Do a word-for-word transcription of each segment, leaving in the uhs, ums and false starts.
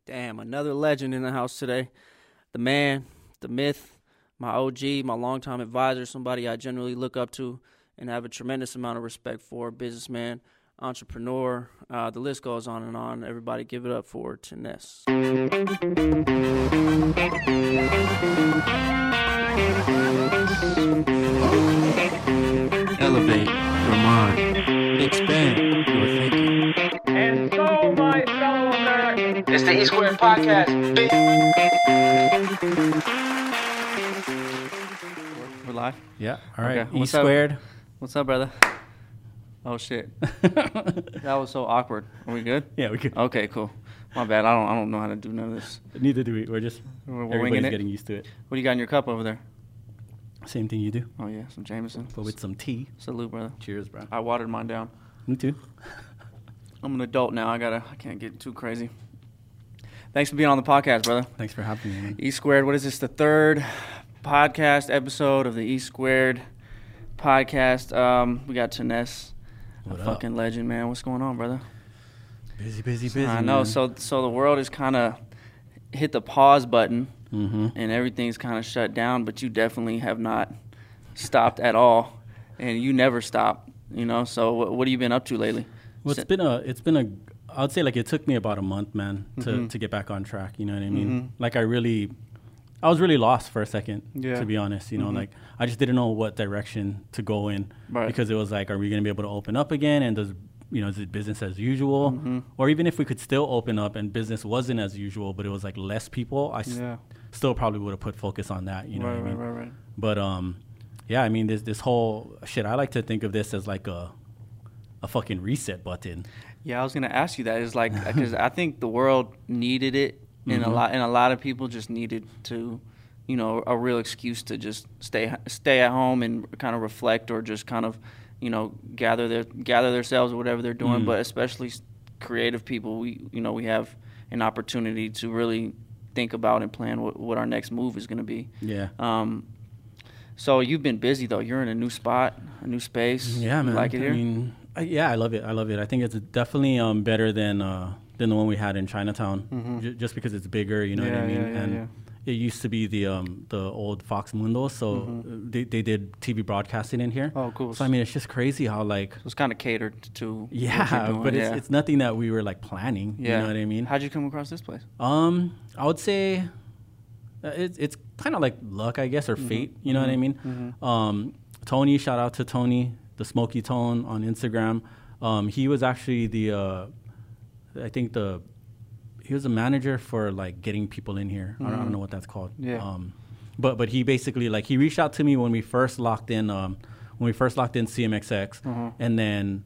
Damn, another legend in the house today. The man, the myth, my O G, my longtime advisor, somebody I generally look up to and have a tremendous amount of respect for, businessman, entrepreneur. Uh, the list goes on and on. Everybody give it up for Tenness. Elevate your mind. Expand your thinking. And so, my fellow Americans, It's the E Squared Podcast. We're live? Yeah. All right. Okay, E what's up? squared. What's up, brother? Oh, shit. That was so awkward. Are we good? Yeah, we could. Okay, cool. My bad. I don't I don't know how to do none of this. Neither do we. We're just We're, we're everybody's winging it. getting used to it. What do you got in your cup over there? Same thing you do, Oh, yeah, some Jameson. but with some tea. Salute, brother. Cheers, bro. I watered mine down. Me too. I'm an adult now. I gotta. I can't get too crazy. Thanks for being on the podcast, brother. Thanks for having me, man. E Squared. What is this? The third podcast episode of the E Squared podcast. Um, we got Tenness, a What up? fucking legend, man. What's going on, brother? Busy, busy, busy. I know. Man. So, so the world is kind of hit the pause button, Mm-hmm. and everything's kind of shut down. But you definitely have not stopped at all, and you never stop. You know. So, what, what have you been up to lately? Well, it's been a. It's been a. I'd say like it took me about a month, man, to Mhm. to get back on track. You know what I mean? Mhm. Like I really, I was really lost for a second. Yeah. To be honest, you know, Mhm. like I just didn't know what direction to go in. Right. Because it was like, are we gonna be able to open up again? And does you know is it business as usual? Mhm. Or even if we could still open up and business wasn't as usual, but it was like less people, I s- Yeah. still probably would have put focus on that. You know right, what I mean? right, right, right. But um, yeah, I mean this this whole shit. I like to think of this as like a a fucking reset button. Yeah, I was gonna ask you that. Is like because I think the world needed it, and a Mhm. lot and a lot of people just needed to, you know, a real excuse to just stay stay at home and kind of reflect or just kind of, you know, gather their gather themselves or whatever they're doing. Mm. But especially s- creative people, we you know we have an opportunity to really think about and plan what, what our next move is gonna be. Yeah. Um, so you've been busy though. You're in a new spot, a new space. Yeah, You man. Like it here? I mean, I, yeah, I love it. I love it. I think it's definitely um, better than uh, than the one we had in Chinatown, Mhm. j- just because it's bigger. You know what Yeah, I mean? yeah, yeah, and yeah. it used to be the um, the old Fox Mundo, so Mhm. uh, they they did T V broadcasting in here. Oh, cool. So I mean, it's just crazy how like It was kind of catered to. what you're yeah, doing, but yeah. it's it's nothing that we were like planning. Yeah. You know what I mean? How'd you come across this place? Um, I would say uh, it's it's kind of like luck, I guess, or Mm-hmm. fate. You know what I mean? Mhm. Um, Tony, shout out to Tony, the Smoky Tone on Instagram. Um, he was actually the, uh, I think the, he was a manager for like getting people in here. I, don't, I don't Mhm. know what that's called. Yeah. Um, but but he basically like he reached out to me when we first locked in um, when we first locked in C M X X, Mhm. and then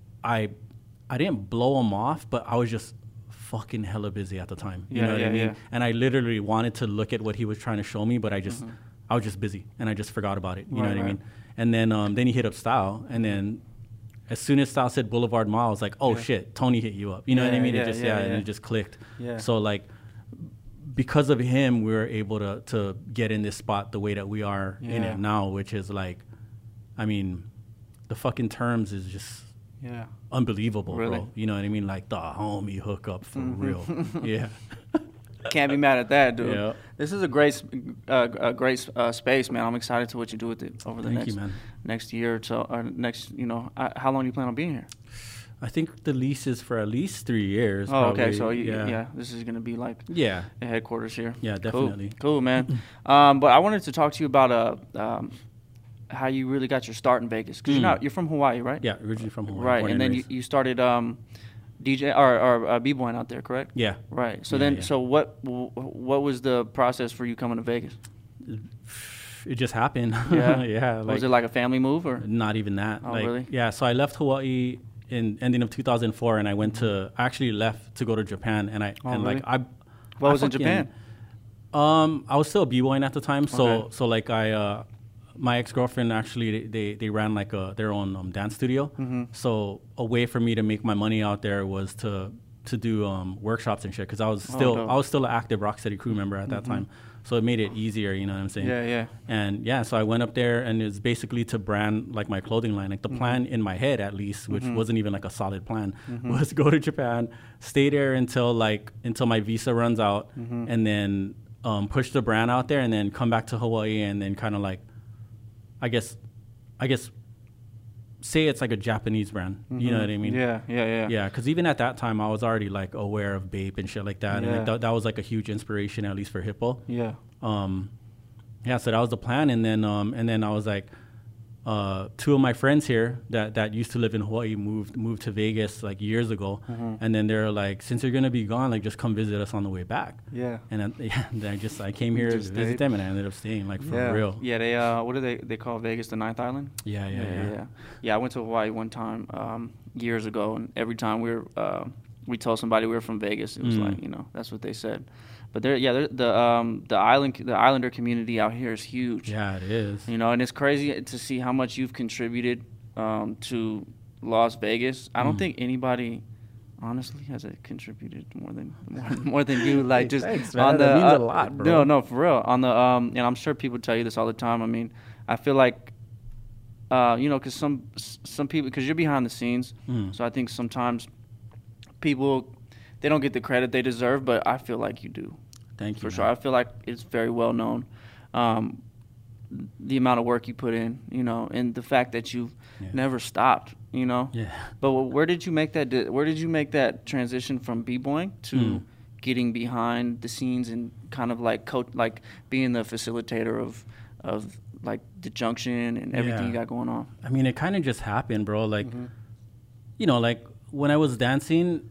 I I didn't blow him off, but I was just fucking hella busy at the time. You Yeah, know what yeah, I mean? yeah. And I literally wanted to look at what he was trying to show me, but I just Mhm. I was just busy and I just forgot about it. You Right, know what I right. mean? And then um, then he hit up Style, and then as soon as Style said Boulevard Mall, I was like, oh Yeah. shit, Tony hit you up. You know what I Yeah, mean? yeah, it just yeah, yeah, yeah. and it just clicked. Yeah. So like because of him, we were able to to get in this spot the way that we are in Yeah. it now, which is like, I mean, the fucking terms is just Yeah. unbelievable, Really? bro. You know what I mean? Like the homie hookup for Mhm. real. Yeah. Can't be mad at that, dude. Yeah. This is a great, s- uh, a great uh, space, man. I'm excited to what you do with it over the Thank next you, man. next year or so. Or next, you know, uh, how long do you plan on being here? I think the lease is for at least three years. Oh, okay. probably. So you, yeah. yeah. this is gonna be like Yeah. the headquarters here. Yeah, Cool. definitely. Cool, man. um, but I wanted to talk to you about uh, um, how you really got your start in Vegas because you're Mm. not you're from Hawaii, right? Yeah, originally from Hawaii. Right, born and then you, raised. you started um, D J or, or uh, b-boying out there, correct? Yeah. Right. So Yeah, then, yeah. so what w- what was the process for you coming to Vegas? It just happened. Yeah. yeah. Like, was it like a family move or? not even that. Oh, like, really? Yeah. So I left Hawaii in ending of two thousand four, and I went to. I actually left to go to Japan, and I Oh, and like really? I. What I was in fucking- Japan? Um, I was still b-boying at the time, so Okay. so like I, uh, my ex girlfriend actually they, they they ran like a their own um, dance studio. Mm-hmm. So a way for me to make my money out there was to to do um, workshops and shit because I was Oh, still dope. I was still an active Rocksteady crew member at that time, so it made it easier. You know what I'm saying? Yeah, yeah. And yeah, so I went up there, and it's basically to brand like my clothing line. Like the plan in my head, at least, which wasn't even like a solid plan, was go to Japan, stay there until like until my visa runs out, and then um, push the brand out there, and then come back to Hawaii, and then kind of like, I guess, I guess, say it's like a Japanese brand. You know what I mean? Yeah, yeah, yeah. Yeah, because even at that time, I was already like aware of Bape and shit like that, and Yeah. like, th- that was like a huge inspiration, at least for Hippo. Yeah. Um, yeah, so that was the plan, and then um, and then I was like, uh, two of my friends here that, that used to live in Hawaii moved moved to Vegas like years ago, and then they're like, since you're gonna be gone, like just come visit us on the way back. Yeah. And then, yeah, then I just I came here to Just visit stayed. them, and I ended up staying like for yeah. real. Yeah, they uh, what do they they call Vegas the ninth island? Yeah, yeah, yeah. yeah. Yeah, I went to Hawaii one time um, years ago, and every time we were uh, we told somebody we were from Vegas, it was Mm. like, you know, that's what they said. But there, yeah, they're- the um the island the Islander community out here is huge. Yeah, it is. You know, and it's crazy to see how much you've contributed um, to Las Vegas. I don't Mm. think anybody, honestly, has uh, contributed more than more, more than you. Like Hey, just thanks, man. on the That means a uh, lot, bro. no, no, for real. On the um, and I'm sure people tell you this all the time. I mean, I feel like, uh, you know, because some s- some people, because you're behind the scenes, Mm. so I think sometimes people they don't get the credit they deserve, but I feel like you do. Thank you. For man. sure. I feel like it's very well known. Um, the amount of work you put in, you know, and the fact that you've Yeah. never stopped, you know. Yeah. But wh- where did you make that? Di- where did you make that transition from b-boying to Mm. getting behind the scenes and kind of like coach, like being the facilitator of, of like the junction and everything Yeah. you got going on? I mean, it kind of just happened, bro. Like, Mm-hmm. you know, like when I was dancing,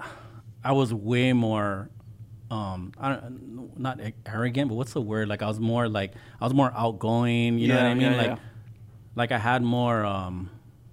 I was way more, um, I don't, not a- arrogant, but what's the word? Like, I was more like, I was more outgoing. You know what Yeah, I mean? yeah, like, yeah. like I had more, um,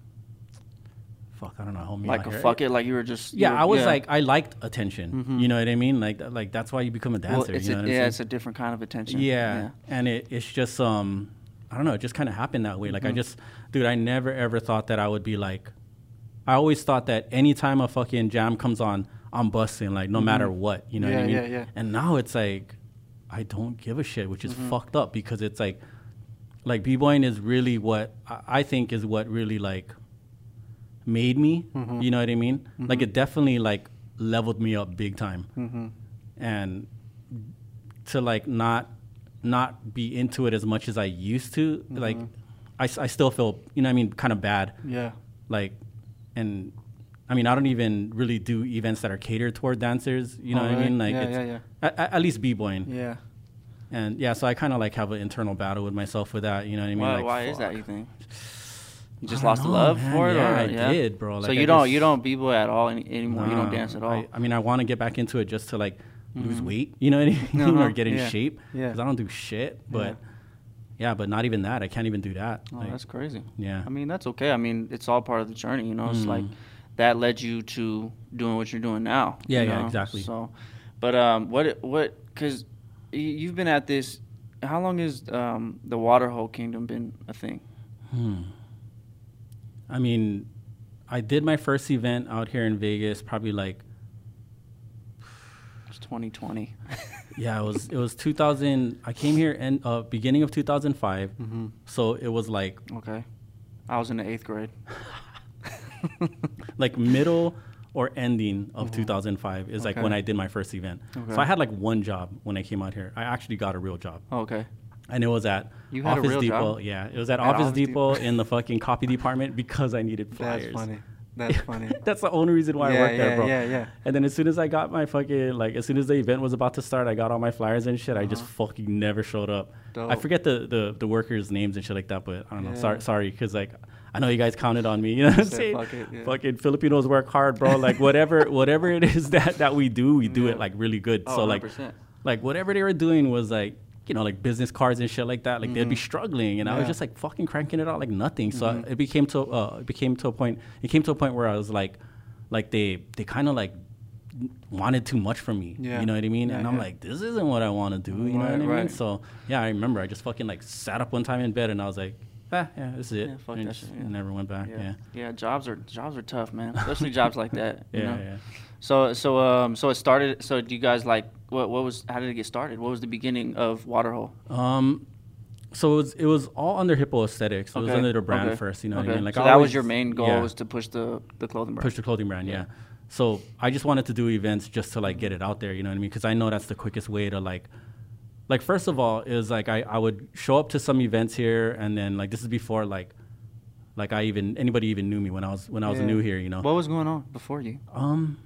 fuck, I don't know. Help me Like out a here. fuck it, like you were just. you Yeah, were- I was like, I liked attention. You know what I mean? Like, th- like that's why you become a dancer. well, it's you a, know what I'm yeah, saying? it's a different kind of attention. Yeah, and it, it's just um, I don't know. It just kind of happened that way. Like Mm-hmm. I just, dude, I never ever thought that I would be like. I always thought that anytime a fucking jam comes on, I'm busting. Like no matter what, you know what I Mm-hmm. Yeah, mean? yeah, yeah. And now it's like, I don't give a shit, which is Mm-hmm. fucked up because it's like, like b-boying is really what I, I think is what really like made me. Mm-hmm. You know what I mean? Like it definitely like leveled me up big time, Mm-hmm. and to like not not be into it as much as I used to. Like I, s- I still feel, you know what I mean, kind of bad. Yeah. Like, and I mean, I don't even really do events that are catered toward dancers. You know Oh, what I really? mean? Like, Yeah, it's, yeah, yeah. At, at least b-boying. Yeah. And yeah, so I kind of like have an internal battle with myself with that. You know what I mean? Why, like, why is that, fuck. you think? You I just don't lost the know, love man. for it? Yeah, or, I yeah? did, bro. So Like, you I don't just- you don't b-boy at all any, anymore? You don't Nah, dance at all? I, I mean, I want to get back into it just to like lose weight, you know what I mean? Uh-huh, or get in yeah, shape. yeah. Because I don't do shit. But yeah. but not even that. I can't even do that. Oh, Like, that's crazy. yeah. I mean, that's okay. I mean, it's all part of the journey, you know? It's Mm. like that led you to doing what you're doing now. Yeah, you yeah, know? exactly. So, but um, what, what, because you've been at this, how long has um, the Waterhole Kingdom been a thing? Hmm. I mean, I did my first event out here in Vegas probably like, It's twenty twenty. yeah, it was it was two thousand. I came here in uh, beginning of two thousand five. Mm-hmm. So it was like Okay. I was in the eighth grade. like middle or ending of two thousand five is like Okay. when I did my first event. Okay. So I had like one job when I came out here. I actually got a real job. Oh, okay. And it was at You had a Office real Depot. job? Yeah, it was at, At Office Office Depot Depot? in the fucking copy department because I needed flyers. That's funny. That's the only reason why I Yeah, worked there, yeah, bro. yeah, yeah. And then as soon as I got my fucking, like, as soon as the event was about to start, I got all my flyers and shit. I just fucking never showed up. I Dope. forget the, the, the workers' names and shit like that, but I don't know. Yeah. Sorry, sorry, because, like, I know you guys counted on me. You know what I'm said, saying? "Fuck it," yeah. Fucking Filipinos work hard, bro. Like, whatever whatever it is that, that we do, we do Yeah. it, like, really good. Oh, so, like, one hundred percent. like, whatever they were doing was, like, you know, like business cards and shit like that. Like they'd be struggling, and I was Mm-hmm. Yeah. just like fucking cranking it out like nothing. So Mhm. it became to uh, it became to a point. It came to a point where I was like, like they they kind of like wanted too much from me. Yeah. You know what I mean? Yeah, and I'm yeah. like, this isn't what I want to do. You know Right, what I mean? right. So yeah, I remember I just fucking like sat up one time in bed and I was like, ah, yeah, this is it. Yeah, fuck and that just shit, yeah. never went back. Yeah. Yeah. Yeah, jobs are jobs are tough, man. Especially jobs like that. You Yeah, know? yeah. So so um so it started. So do you guys like what what was how did it get started? What was the beginning of Waterhole? Um, so it was, it was all under Hippo Aesthetics. So it was Okay, under the brand okay, first. You know okay. what I mean? Like so I that always, was your main goal yeah, was to push the the clothing brand. push the clothing brand. Yeah. Yeah. So I just wanted to do events just to like get it out there. You know what I mean? Because I know that's the quickest way to like. Like, first of all, it was like I, I would show up to some events here, and then like this is before like, like I even anybody even knew me when I was when I was Yeah. new here, you know. What was going on before you? Um,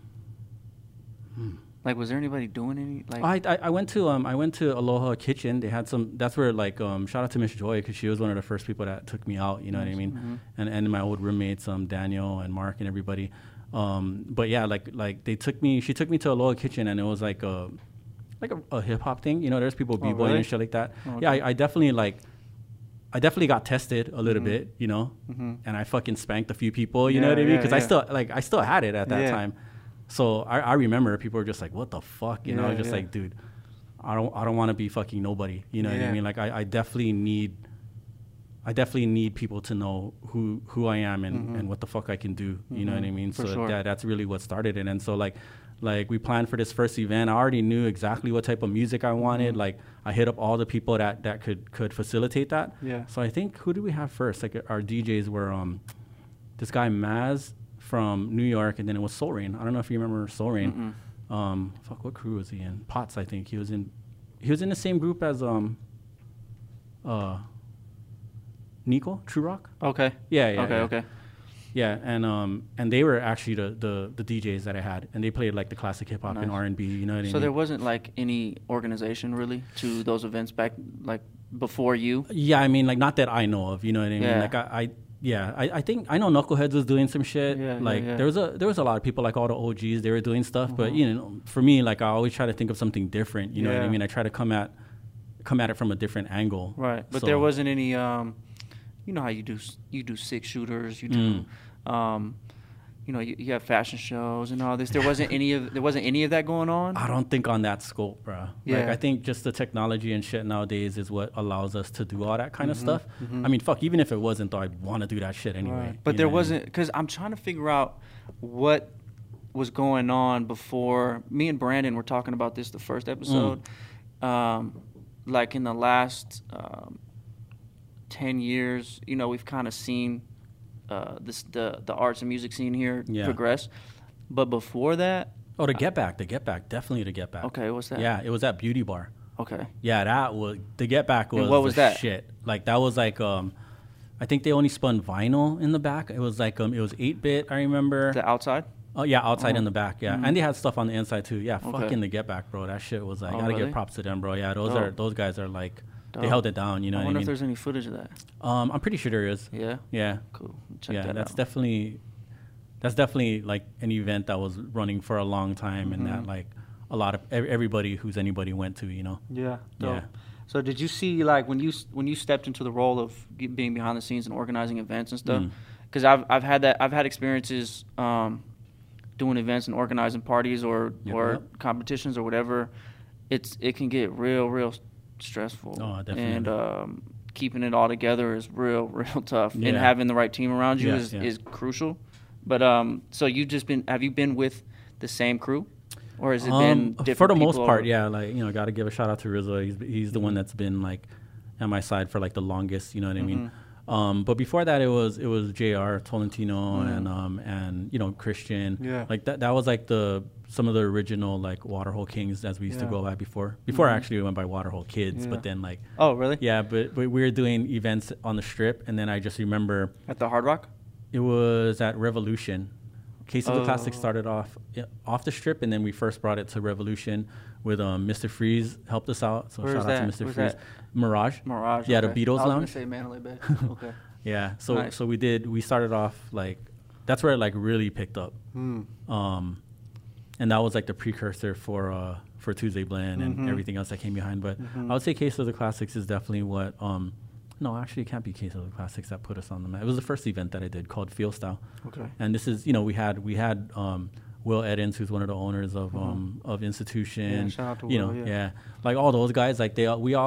Like, was there anybody doing any like? I, I I went to um I went to Aloha Kitchen. They had some. That's where like um shout out to Miss Joy because she was one of the first people that took me out. You know what I mean? Mm-hmm. And and my old roommates um Daniel and Mark and everybody. Um, but yeah, like like they took me. She took me to Aloha Kitchen, and it was like a like a, a hip hop thing. You know, there's people Oh, b-boying really? and shit like that. Oh, Yeah, okay. I, I definitely like. I definitely got tested a little Mhm. bit, you know, Mhm. and I fucking spanked a few people. You know Yeah, what I mean? yeah, Because I yeah. still like I still had it at that Yeah. time. So I, I remember people were just like, "What the fuck?" You know, I was Yeah, just yeah. like, "Dude, I don't I don't want to be fucking nobody." You know what Yeah. I mean? Like I, I definitely need I definitely need people to know who who I am and, Mhm. and what the fuck I can do. You know what I Mhm. mean? For so sure. that that's really what started it. And so like like we planned for this first event. I already knew exactly what type of music I wanted. Mhm. Like I hit up all the people that that could could facilitate that. Yeah. So I think who did we have first? Like our D Js were um this guy Maz from New York, and then it was Soul Rain. I don't know if you remember Soul Rain. Mm-mm. Um, fuck, what crew was he in? Potts, I think he was in. He was in the same group as um, uh, Nico True Rock. Okay. Yeah, yeah, Okay. yeah. Okay. Yeah, and um, and they were actually the, the the D Js that I had, and they played like the classic hip hop and Nice. R and B. You know what I So mean? there wasn't like any organization really to those events back like before you. Yeah, I mean, like not that I know of. You know what I mean? Yeah. Like I, I yeah, I, I think I know Knuckleheads was doing some shit. Yeah, yeah, like yeah. there was a there was a lot of people like all the O Gs they were doing stuff, but Mhm. you know, for me, like I always try to think of something different. You know what I Yeah. mean? I try to come at come at it from a different angle. Right. But So- there wasn't any. Um, you know how you do s- you do six shooters. You do. Mm. Um, you know you, you have fashion shows and all this. There wasn't any of there wasn't any of that going on. I don't think on that scope, bro. Like Yeah. I think just the technology and shit nowadays is what allows us to do all that kind of Mhm, stuff. mhm. I mean, fuck, even if it wasn't, though, I'd want to do that shit anyway. Right. But you there know what I mean? wasn't because I'm trying to figure out what was going on before. Me and Brandon were talking about this the first episode. Mm. Um, like in the last um, ten years, you know, we've kind of seen uh, this the the arts and music scene here Yeah. progress. But before that, Oh, the Get Back, the Get Back, definitely the Get Back. okay, what's that? Yeah, it was at Beauty Bar. Okay. Yeah, that was the Get Back was And what was the that? shit. Like that was like um, I think they only spun vinyl in the back. It was like um, it was eight bit. I remember. The outside. Oh yeah, outside Oh. in the back. Yeah, Mhm. and they had stuff on the inside too. Yeah, Okay. fucking the Get Back, bro. That shit was like Oh, gotta really? give props to them, bro. Yeah, those Dope. are those guys are like they Dope. held it down. You know I what I wonder mean? if there's any footage of that. Um, I'm pretty sure there is. Yeah. Yeah, Cool. Check yeah. that That's out. definitely that's definitely like an event that was running for a long time, and that Mhm. like a lot of ev- everybody who's anybody went to. You know. Yeah. Yeah. Dope. So did you see like when you s- when you stepped into the role of ge- being behind the scenes and organizing events and stuff? Mm. Because I've I've had that I've had experiences um, doing events and organizing parties or Yep, or yep. competitions or whatever. It's it can get real real s- stressful. Oh, definitely. And um, keeping it all together is real real tough. And Yeah. having the right team around you Yeah, is, yeah. is crucial. But um, so you just been have you been with the same crew, or has it been Um, different for the most people part, over- yeah. Like you know, got to give a shout out to Rizzo. He's he's the one that's been like at my side for like the longest. You know what I mean? Um, but before that, it was it was J R Tolentino Mhm. and um and you know Christian. Yeah. Like that that was like the some of the original like Waterhole Kings as we used Yeah. to go by before. Before Mhm. actually we went by Waterhole Kids, Yeah. but then like Oh really? yeah, but, but we were doing events on the strip, and then I just remember At the Hard Rock? it was at Revolution. Case of the Classic Oh. started off yeah, off the strip, and then we first brought it to Revolution with um, Mister Freeze helped us out. So Where's shout out that? to Mister Where's Freeze. that? Mirage. Mirage. Yeah, the okay. Beatles I was Lounge. gonna say Mandalay Bay. Okay. Yeah. So Nice. so we did. We started off like that's where it like really picked up. Hmm. Um, and that was like the precursor for uh for Tuesday Blend and Mhm. everything else that came behind. But Mhm. I would say Case of the Classics is definitely what um. No, actually, it can't be Case of the Classics that put us on the map. It was the first event that I did called Feel Style. Okay. And this is, you know, we had we had um, Will Eddins, who's one of the owners of um, of Institution. Yeah, shout out to you Will, know, yeah. like all those guys, like they all, we all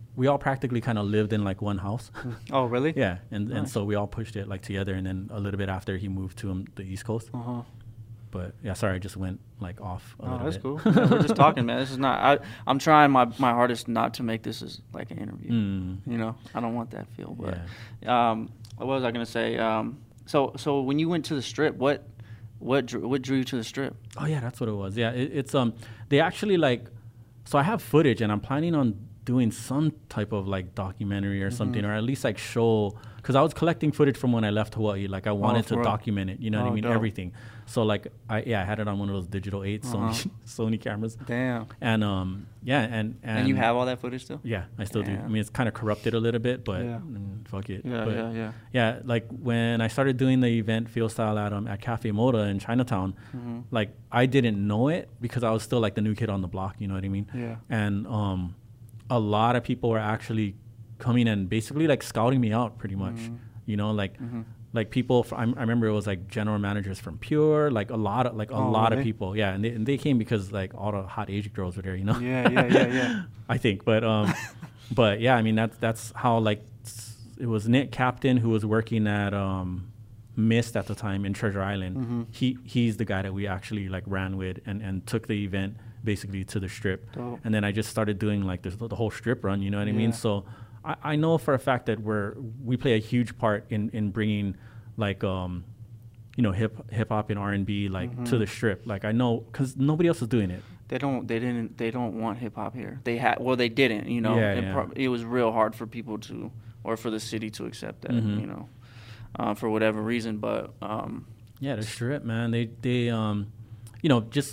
we all practically kind of lived in like one house. Oh, really? Yeah, and and Nice. so we all pushed it like together, and then a little bit after he moved to um, the East Coast. Uh-huh. But yeah, sorry, I just went like off a Oh, little that's bit. cool. Yeah, we're just talking, man. This is not. I, I'm trying my, my hardest not to make this as like an interview. Mm, You know, I don't want that feel. But yeah. um, what was I gonna say? Um, so so when you went to the strip, what what drew, what drew you to the strip? Oh yeah, that's what it was. Yeah, it, it's um, they actually like, so I have footage, and I'm planning on doing some type of like documentary or something, Mm-hmm. or at least like show, because I was collecting footage from when I left Hawaii. Like I wanted to for real? document it. You know what Oh, I mean? dope. Everything. So like I yeah, I had it on one of those digital eight Uh-huh. Sony Sony cameras, Damn. and um yeah, and and, And, you have all that footage still? yeah, I still do. I Damn. mean, it's kind of corrupted a little bit, but Yeah. mm, fuck it. Yeah, But yeah, yeah. yeah, like when I started doing the event Field Style at um at Cafe Moda in Chinatown, Mm-hmm. like I didn't know it because I was still like the new kid on the block. You know what I mean? Yeah. And um, a lot of people were actually coming and basically like scouting me out, pretty much. Mm-hmm. You know, like like people. Fr- I, I remember it was like general managers from Pure, like a lot of like a Oh, lot really? of people. Yeah, and they, and they came because like all the hot Asian girls were there. You know? Yeah, yeah, yeah, yeah. I think, but um, but yeah, I mean that's that's how like s- it was Nick Captain who was working at um, Mist at the time in Treasure Island. Mm-hmm. He he's the guy that we actually like ran with and, and took the event basically to the strip. Dope. And then I just started doing like the, the whole strip run. You know what I mean? Yeah. So I, I know for a fact that we're we play a huge part in in bringing like um. you know, hip hip hop and R and B like Mm-hmm. to the strip. Like I know, cause nobody else is doing it. They don't. They didn't. They don't want hip hop here. They had. Well, they didn't. You know. Yeah, it, yeah. Pro- it was real hard for people to, or for the city to accept that. Mhm. You know, uh, for whatever reason. But um, Yeah, the strip, man. They they um, you know, just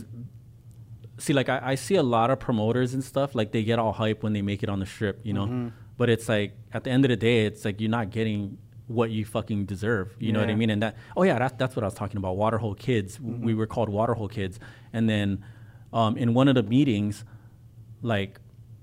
see like I, I see a lot of promoters and stuff like they get all hype when they make it on the strip, you know. Mhm. But it's like at the end of the day, it's like you're not getting what you fucking deserve. You know what I Yeah. mean? And that oh yeah, that's that's what I was talking about. Waterhole Kids. Mm-hmm. We were called Waterhole Kids, and then um, in one of the meetings, like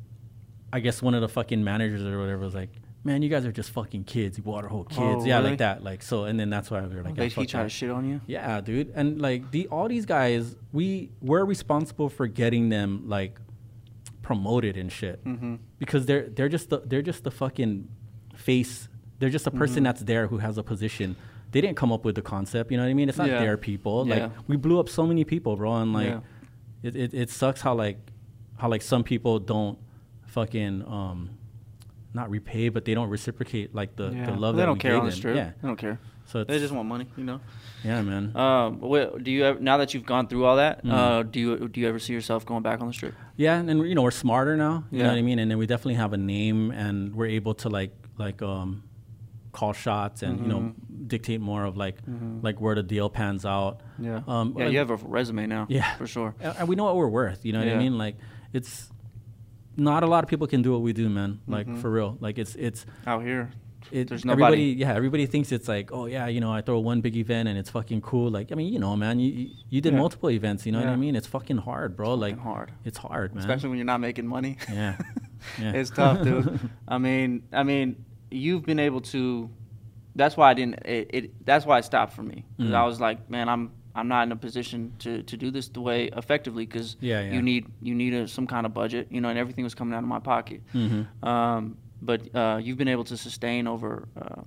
I guess one of the fucking managers or whatever was like, "Man, you guys are just fucking kids, you Waterhole Kids." Oh, yeah, really? like that. Like so, and then that's why we were like, they yeah, he fuck tried that. to shit on you. Yeah, dude. And like the all these guys, we we're responsible for getting them like promoted and shit. Mm-hmm. Because they're they're just the, they're just the fucking face. They're just a person Mm-hmm. that's there who has a position. They didn't come up with the concept, you know what I mean? It's not Yeah. their people. Yeah. Like we blew up so many people, bro, and like Yeah. it, it it sucks how like how like some people don't fucking um not repay, but they don't reciprocate like the, Yeah. the love they that don't we care gave on the them. strip. Yeah. They don't care. So it's, They just want money. You know. yeah, man. Um. What, do you ever, now that you've gone through all that? Mhm. Uh. Do you do you ever see yourself going back on the strip? Yeah, and, and you know we're smarter now. You Yeah. know what I mean, and then we definitely have a name, and we're able to like like um call shots and you know Mm-hmm. dictate more of like like where the deal pans out. Yeah. Um, yeah. like- You have a resume now. Yeah. For sure. And and we know what we're worth. You know what I Yeah. mean? Like it's not a lot of people can do what we do, man. Like Mhm. for real. Like it's it's Out here. it, There's everybody, nobody. yeah, everybody thinks it's like, oh yeah, you know, I throw one big event and it's fucking cool. Like, I mean, you know, man, you you, you did Yeah. multiple events. You know what I Yeah. mean? It's fucking hard, bro. like, Fucking hard. it's hard, man. Especially when you're not making money. Yeah. Yeah. It's tough, dude. I mean, I mean, you've been able to. That's why I didn't. It. it that's why it stopped for me. 'Cause Mhm. I was like, man, I'm. I'm not in a position to, to do this the way effectively because Yeah, yeah. you need you need a, some kind of budget, you know, and everything was coming out of my pocket. Mm-hmm. Um, but uh, you've been able to sustain over. Um,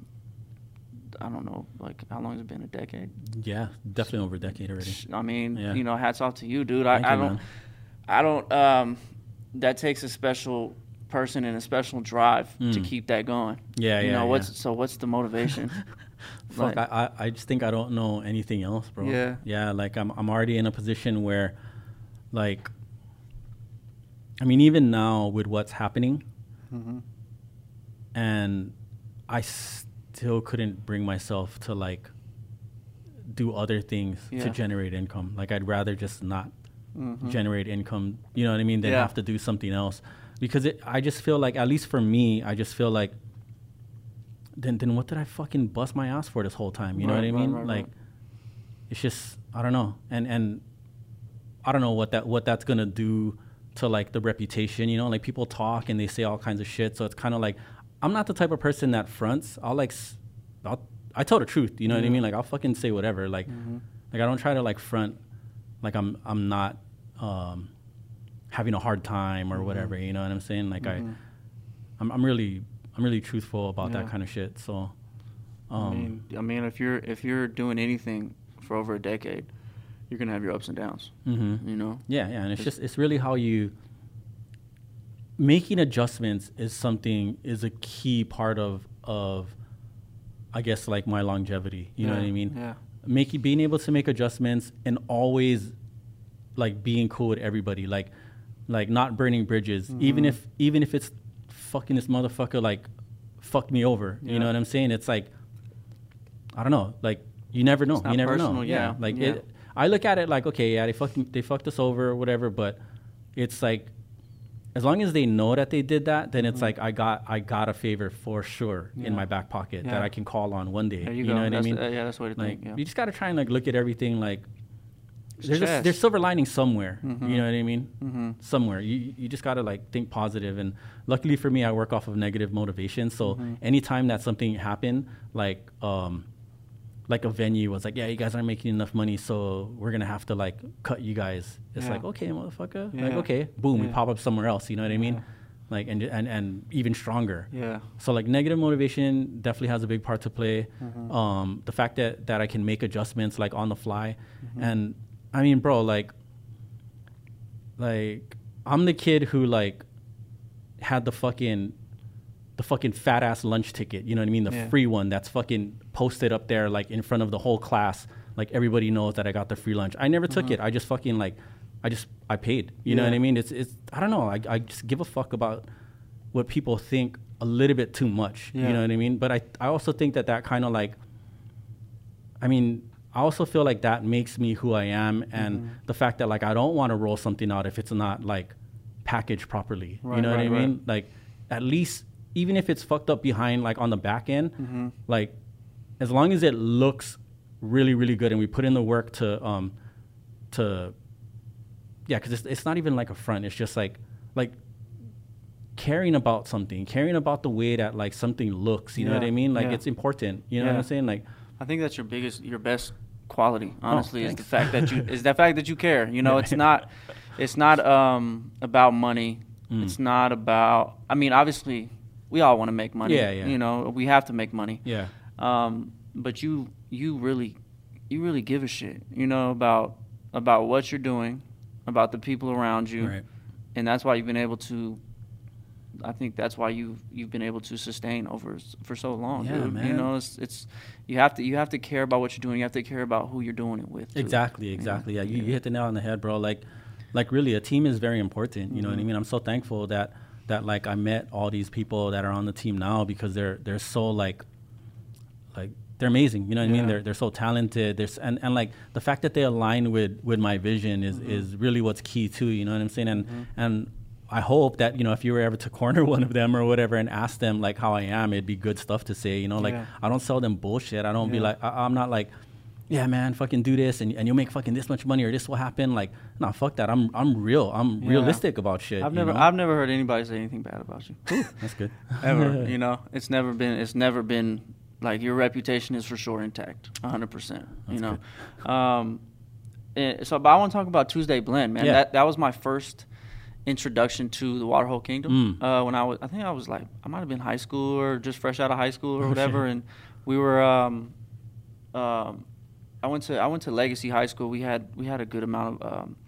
I don't know, like how long has it been? A decade. Yeah, definitely over a decade already. I mean, Yeah. you know, hats off to you, dude. I, Thank I you, don't, man. I don't. Um, that takes a special person and a special drive to Mm. keep that going. Yeah, you yeah, know yeah. what's so? What's the motivation? Fuck, Like- I, I, I just think I don't know anything else, bro. Yeah. Yeah, like I'm I'm already in a position where, like, I mean, even now with what's happening, Mhm. and I still couldn't bring myself to like do other things Yeah. to generate income. Like I'd rather just not Mhm. generate income, you know what I mean, than Yeah. have to do something else. Because it, I just feel like, at least for me, I just feel like, then then what did I fucking bust my ass for this whole time? You know Right, what I right, mean? right, like, right. it's just, I don't know. And and I don't know what that what that's gonna do to like the reputation, you know? Like people talk and they say all kinds of shit. So it's kind of like, I'm not the type of person that fronts. I'll like, s- I'll, I tell the truth, you know what I Yeah. mean? Like I'll fucking say whatever. Like, Mhm. like I don't try to like front, like I'm I'm not um, having a hard time or whatever. You know what I'm saying? Like Mhm. I'm I'm really I'm really truthful about Yeah. that kind of shit. So, um, I mean, I mean, if you're if you're doing anything for over a decade, you're gonna have your ups and downs. mhm. You know. Yeah, yeah, and it's It's- just it's really how you making adjustments is something is a key part of of I guess like my longevity. You know Yeah, what I mean? Yeah. Making being able to make adjustments and always like being cool with everybody, like like not burning bridges, even Mhm. if even if it's fucking this motherfucker like fucked me over. You Yeah. know what I'm saying? It's like I don't know, like you never know. It's not You never know. personal, yeah, Like yeah. It, I look at it like, okay, yeah, they fucking they fucked us over or whatever, but it's like as long as they know that they did that, then it's Mhm. like I got I got a favor for sure in Yeah. my back pocket that Yeah. I can call on one day. There you, you go. know what that's I mean? The, yeah, that's the way to Like think. Yeah. you just gotta try and like look at everything like It's there's a, chess. there's silver lining somewhere. Mhm. You know what I mean? Mm-hmm. Somewhere. You you just gotta like think positive. And luckily for me, I work off of negative motivation. So Mhm. anytime that something happened, like um, like a venue was like, yeah, you guys aren't making enough money, so we're gonna have to like cut you guys. It's Yeah. like, okay, motherfucker. Like Yeah. okay, boom, we Yeah. pop up somewhere else. You know what I mean? Yeah. Like and and and even stronger. Yeah. So like negative motivation definitely has a big part to play. Mhm. Um, the fact that that I can make adjustments like on the fly, Mhm. and I mean, bro, like, like I'm the kid who like had the fucking the fucking fat ass lunch ticket. You know what I mean? The Yeah. free one that's fucking posted up there like in front of the whole class. Like everybody knows that I got the free lunch. I never took Mhm. it. I just fucking like, I just I paid. You know Yeah. what I mean? It's it's I don't know. I I just give a fuck about what people think a little bit too much. Yeah. You know what I mean? But I I also think that that kind of like, I mean, I also feel like that makes me who I am, and Mhm. the fact that like I don't want to roll something out if it's not like packaged properly. Right, you know right, what I mean? right. Like at least even if it's fucked up behind like on the back end, Mhm. like as long as it looks really really good and we put in the work to um to yeah, because it's, it's not even like a front. It's just like like caring about something, caring about the way that like something looks. You know Yeah, what I mean? Like yeah. it's important. You know what Yeah. I'm saying? Like I think that's your biggest, your best quality. Honestly, is the thanks. fact that you is the fact that you care. You know, Yeah. it's not, it's not um about money. Mm. It's not about. I mean, obviously, we all want to make money. Yeah, yeah. You know, we have to make money. yeah, Um, but you, you really, you really give a shit. You know about about what you're doing, about the people around you, right. and that's why you've been able to. I think that's why you you've been able to sustain over s- for so long. Yeah, dude. You man. know, it's it's you have to you have to care about what you're doing. You have to care about who you're doing it with. too. Exactly, exactly. Yeah, you, you hit the nail on the head, bro. Like, like really, a team is very important. You know what I Mhm. mean? I'm so thankful that that like I met all these people that are on the team now because they're they're so like, like they're amazing. You know what I mean? Yeah. They're they're so talented. There's and, and like the fact that they align with with my vision is Mhm. is really what's key too. You know what I'm saying? And Mhm. and I hope that, you know, if you were ever to corner one of them or whatever and ask them like how I am, it'd be good stuff to say. You know, like Yeah. I don't sell them bullshit. I don't be Yeah. like I, I'm not like, yeah, man, fucking do this and, and you'll make fucking this much money or this will happen. Like, nah, fuck that. I'm I'm real. I'm Yeah. realistic about shit. I've you never know? I've never heard anybody say anything bad about you. That's good. Ever. You know, it's never been it's never been like your reputation is for sure intact, one hundred percent. You That's know, um, and so but I want to talk about Tuesday Blend, man. Yeah. That that was my first introduction to the Waterhole Kingdom. Mm. Uh, when I was, I think I was like, I might have been high school or just fresh out of high school or Oh, whatever, shit. and we were. Um, um, I went to I went to Legacy High School. We had we had a good amount of um,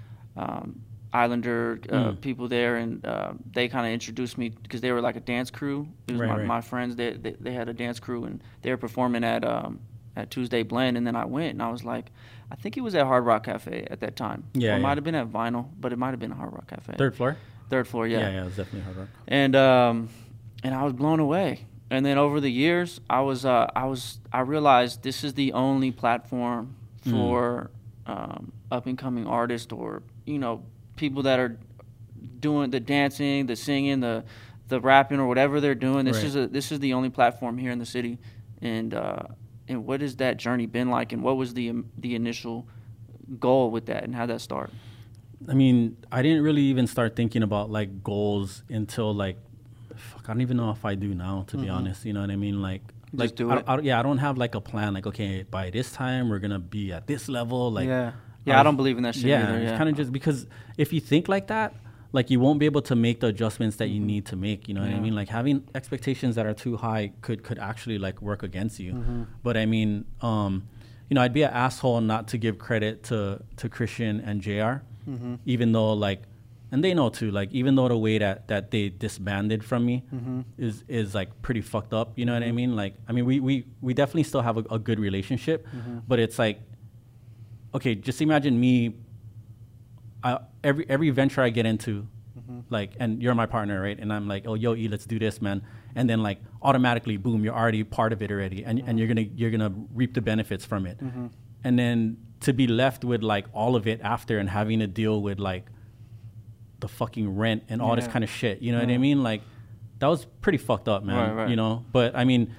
um, Islander uh, Mm. people there, and uh, they kind of introduced me because they were like a dance crew. It was Right, my, right. my friends. They, they they had a dance crew, and they were performing at um, at Tuesday Blend. And then I went, and I was like, I think it was at Hard Rock Cafe at that time. Yeah, or it yeah. might have been at Vinyl, but it might have been Hard Rock Cafe. Third floor? Third floor, yeah. Yeah, yeah, it was definitely hard work. And um, and I was blown away. And then over the years, I was uh, I was I realized this is the only platform Mm. for um, up and coming artists, or you know, people that are doing the dancing, the singing, the the rapping, or whatever they're doing. This Right. is a this is the only platform here in the city. And uh, and what has that journey been like? And what was the um, the initial goal with that? And how that start? I mean, I didn't really even start thinking about like goals until like, fuck, I don't even know if I do now, to be Mhm. honest. You know what I mean? Like, Just like do I, it. I, yeah, I don't have like a plan. Like, okay, by this time we're gonna be at this level. Like, yeah, yeah. I I've- don't believe in that shit yeah, either. it's Yeah, kind of just because if you think like that, like you won't be able to make the adjustments that you Mhm. need to make. You know what I Yeah. mean? Like having expectations that are too high could could actually like work against you. Mhm. But I mean, um, you know, I'd be an asshole not to give credit to to Christian and J R, Mhm. even though like, and they know too. Like even though the way that that they disbanded from me Mhm. is is like pretty fucked up. You know what I Mhm. mean? Like I mean, we we we definitely still have a, a good relationship, Mhm. but it's like, okay, just imagine me. I, every every venture I get into, Mhm. like, and you're my partner, right? And I'm like, oh, yo, E, let's do this, man. And then like automatically, boom, you're already part of it already, and and you're gonna you're gonna reap the benefits from it. Mhm. And then to be left with like all of it after and having to deal with like the fucking rent and all this Yeah. kind of shit, you know what I Yeah. mean? Like that was pretty fucked up, man. Right, right. You know, but I mean,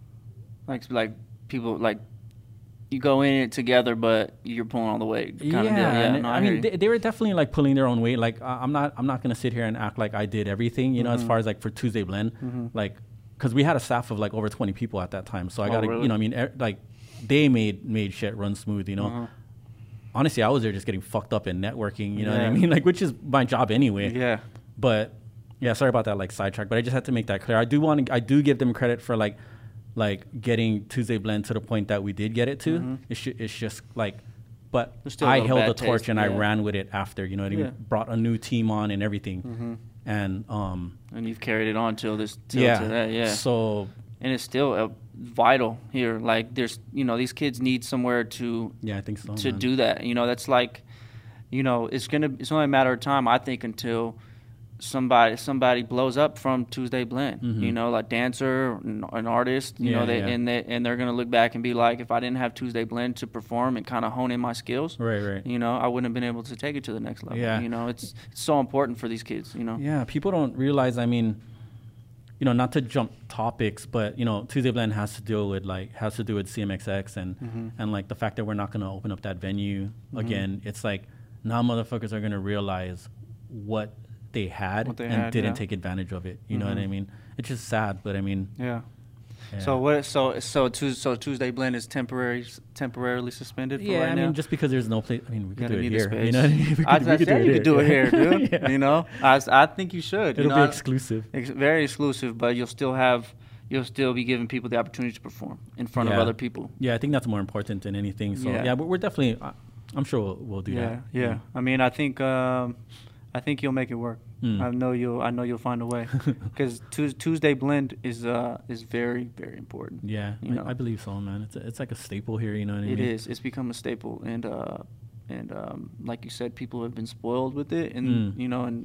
Like like people like you go in it together, but you're pulling all the weight. Kind yeah, of deal. Yeah. and No, I, I, hear mean, you. they, they were definitely like pulling their own weight. Like I- I'm not, I'm not gonna sit here and act like I did everything, you know, as Mhm. far as like for Tuesday Blend, Mhm. like, cause we had a staff of like over twenty people at that time. So I Oh, gotta, really? you know, I mean, er, like they made made shit run smooth, you know. Uh-huh. Honestly, I was there just getting fucked up in networking, you know what I Yeah. mean, like which is my job anyway. Yeah. But yeah, sorry about that like sidetrack, but I just had to make that clear. I do want to, I do give them credit for like, like getting Tuesday Blend to the point that we did get it to. Mhm. It's, ju- it's just like, but There's still a I little held the bad torch taste, and I yeah. ran with it after, you know what I mean? Yeah. Brought a new team on and everything. Mhm. And um, And you've carried it on till this. Till yeah, Today. Yeah. So And it's still uh, vital here. Like there's, you know, these kids need somewhere to yeah, I think so. to man. do that. You know, that's like, you know, it's gonna. It's only a matter of time, I think, until somebody somebody blows up from Tuesday Blend. Mhm. You know, like dancer, an, an artist. You Yeah, know, they, yeah. and they and they're gonna look back and be like, if I didn't have Tuesday Blend to perform and kind of hone in my skills, Right, right. you know, I wouldn't have been able to take it to the next level. Yeah. You know, it's, it's so important for these kids. You know. Yeah, people don't realize. I mean, you know, not to jump topics, but you know, Tuesday Blend has to deal with like has to do with C M X X and Mhm. and like the fact that we're not gonna open up that venue again. It's like now motherfuckers are gonna realize what they had What they and had, didn't yeah. take advantage of it. You know what I Mhm. mean? It's just sad, but I mean, Yeah. yeah. So what? So so Tuesday, so Tuesday Blend is temporary, temporarily suspended. For yeah, right I now? mean, just because there's no place. I mean, we could Gotta do it need the here. You space. know what I mean? We I, could, I we could said you could do it here, dude. Yeah. You know, I, s- I think you should. It'll you be know, exclusive. It's very exclusive, but you'll still have, you'll still be giving people the opportunity to perform in front of Yeah. other people. Yeah, I think that's more important than anything. So Yeah. yeah, but we're definitely. Uh, I'm sure we'll, we'll do yeah, that. yeah. I mean, I think, um, I think you'll make it work. Mm. I know you'll. I know you'll find a way, because Tuesday Blend is uh is very very important. Yeah, You I, know. I believe so, man. It's a, it's like a staple here. You know what I It mean? is. It's become a staple, and uh, and um, like you said, people have been spoiled with it, and Mm. you know, and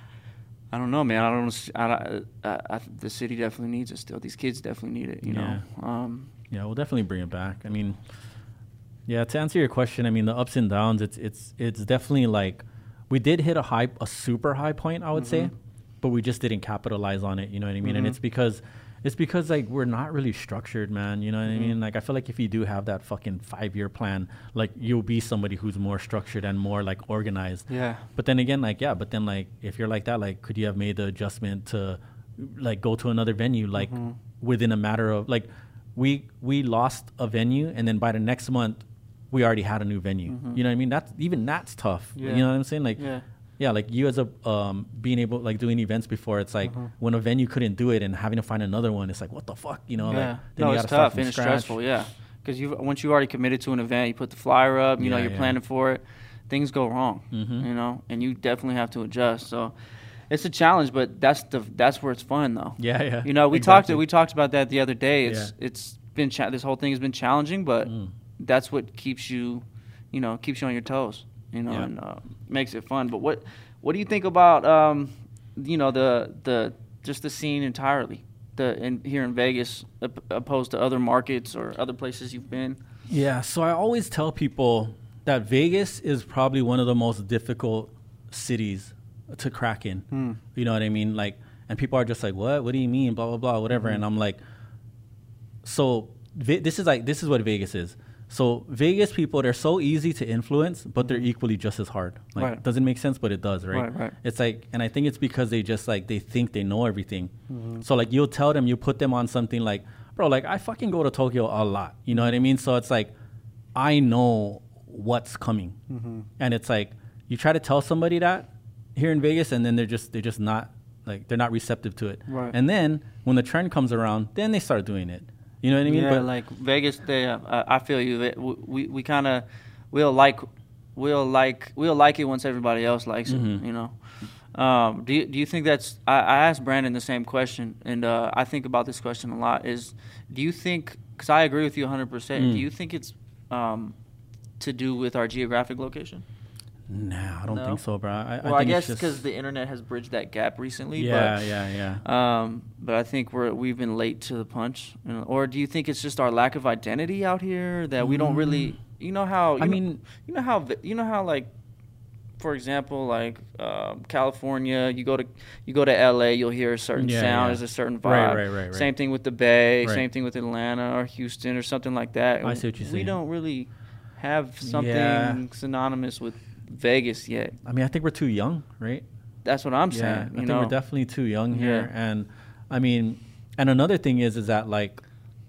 I don't know, man. I don't. s- I, I, I, I- the city definitely needs it still. These kids definitely need it. You know. Um, Yeah, we'll definitely bring it back. I mean, yeah. To answer your question, I mean the ups and downs. It's it's it's definitely like we did hit a high, a super high point, I would say, Mhm. but we just didn't capitalize on it. You know what I mean? And Mhm. it's because. It's because like we're not really structured, man. You know what I Mhm. mean? Like I feel like if you do have that fucking five year plan, like you'll be somebody who's more structured and more like organized. yeah. But then again, like yeah, but then like if you're like that, like could you have made the adjustment to like go to another venue like Mhm. within a matter of like we we lost a venue and then by the next month we already had a new venue. Mhm. You know what I mean? That's even that's tough. Yeah. You know what I'm saying? Like Yeah. yeah, like you as a um being able like doing events before, it's like Mhm. when a venue couldn't do it and having to find another one, it's like what the fuck, you know? yeah. Like then No, you it's gotta start tough from and it's scratch. stressful. Yeah. Because you once you already committed to an event, you put the flyer up. You know, Yeah, you're yeah. planning for it. Things go wrong. Mhm. You know, and you definitely have to adjust. So. It's a challenge, but that's the that's where it's fun though. Yeah, yeah. You know, we exactly. talked we talked about that the other day. It's Yeah. it's been cha- this whole thing has been challenging, but Mm. that's what keeps you, you know, keeps you on your toes. You know, Yeah. and uh, makes it fun. But what what do you think about um, you know, the the just the scene entirely, the in here in Vegas op- opposed to other markets or other places you've been? Yeah, so I always tell people that Vegas is probably one of the most difficult cities to crack in. Hmm. You know what I mean? Like, and people are just like, "What? What do you mean?" Blah blah blah, whatever. Mhm. And I'm like, so Ve- this is like this is what Vegas is. So Vegas people, they're so easy to influence, but they're equally just as hard. Like, Right. doesn't make sense, but it does, right? Right, right. It's like, and I think it's because they just like they think they know everything. Mm-hmm. So like you'll tell them, you put them on something like, bro, like I fucking go to Tokyo a lot. You know what I mean? So it's like, I know what's coming, Mm-hmm. and it's like you try to tell somebody that, here in Vegas, and then they're just they're just not like they're not receptive to it. Right. And then when the trend comes around, then they start doing it. You know what I mean? Yeah, But like Vegas, they. Uh, I I feel you. That w- We we kind of we'll like we'll like we'll like it once everybody else likes it. Mhm. You know. Um, do you, do you think that's? I, I asked Brandon the same question, and uh, I think about this question a lot. Is do you think? Because I agree with you one hundred percent. Mm. Do you think it's um, to do with our geographic location? nah, I don't No? think so, bro. I, Well, I, I, think it's guess just- because the internet has bridged that gap recently. yeah, but, yeah, yeah. Um, but I think we're we've been late to the punch. You know, or do you think it's just our lack of identity out here that we don't really? You know how? You I know- mean- you know how? vi- You know how like, for example, like um, California, you go to you go to L A, you'll hear a certain Yeah, sound, yeah. there's a certain vibe. Right, right, right, right. Same thing with the Bay. Right. Same thing with Atlanta or Houston or something like that. I see what you're We saying. don't really have something Yeah. synonymous with Vegas yet. I mean, I think we're too young, right? That's what I'm Yeah, saying. I You think know? we're definitely too young here. Yeah. And I mean, and another thing is, is that like,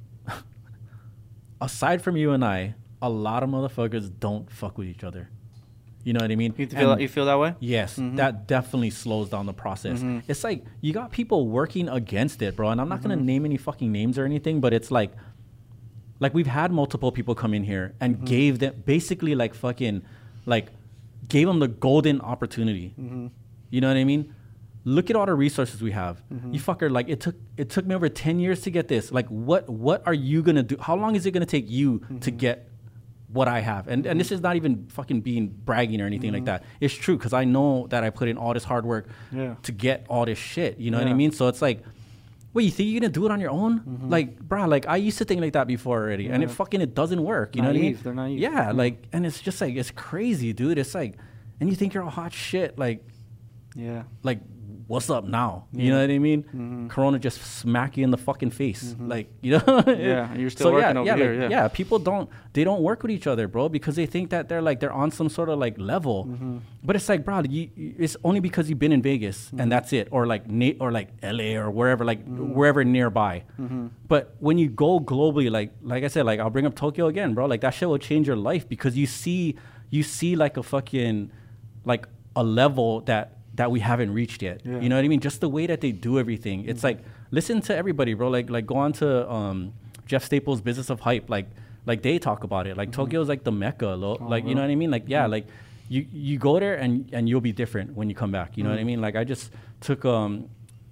aside from you and I, a lot of motherfuckers don't fuck with each other. You know what I mean? You feel And you feel that way? yes, Mhm. that definitely slows down the process. Mhm. It's like you got people working against it, bro. And I'm not Mm-hmm. gonna name any fucking names or anything, but it's like, like we've had multiple people come in here and Mm-hmm. gave them basically like fucking, like, gave them the golden opportunity. Mm-hmm. You know what I mean? Look at all the resources we have. Mm-hmm. You fucker, like it took it took me over ten years to get this. Like what what are you gonna do? How long is it gonna take you Mm-hmm. to get what I have? And and this is not even fucking being bragging or anything like Mm-hmm. that. It's true because I know that I put in all this hard work Yeah. to get all this shit. You know what I Yeah. mean? So it's like, wait, you think you're gonna do it on your own? Like, bruh, like I used to think like that before already, and it Mm-hmm. Yeah. fucking it doesn't work. You know what I mean? Naive, they're naive. Yeah, like, and it's just like it's crazy, dude. It's like, and you think you're all hot shit, like Yeah. like what's up now? You know what I mean? Mm-hmm. Corona just smack you in the fucking face, like you know. Yeah, and you're still So, working yeah, over yeah, here, like, yeah. people don't they don't work with each other, bro, because they think that they're like they're on some sort of like level. Mm-hmm. But it's like, bro, you, you- it's only because you've been in Vegas Mm-hmm. and that's it, or like Na- or like L A or wherever, like wherever nearby. Mm-hmm. But when you go globally, like like I said, like I'll bring up Tokyo again, bro. Like that shit will change your life because you see you see like a fucking like a level that that we haven't reached yet. Yeah. You know what I mean? Just the way that they do everything. It's like listen to everybody, bro. Like like go on to um, Jeff Staples' Business of Hype. Like like they talk about it. Like Tokyo's like the mecca. Lo- like you know what I mean? Like yeah, like you you go there and and you'll be different when you come back. You know what I mean? Like I just took um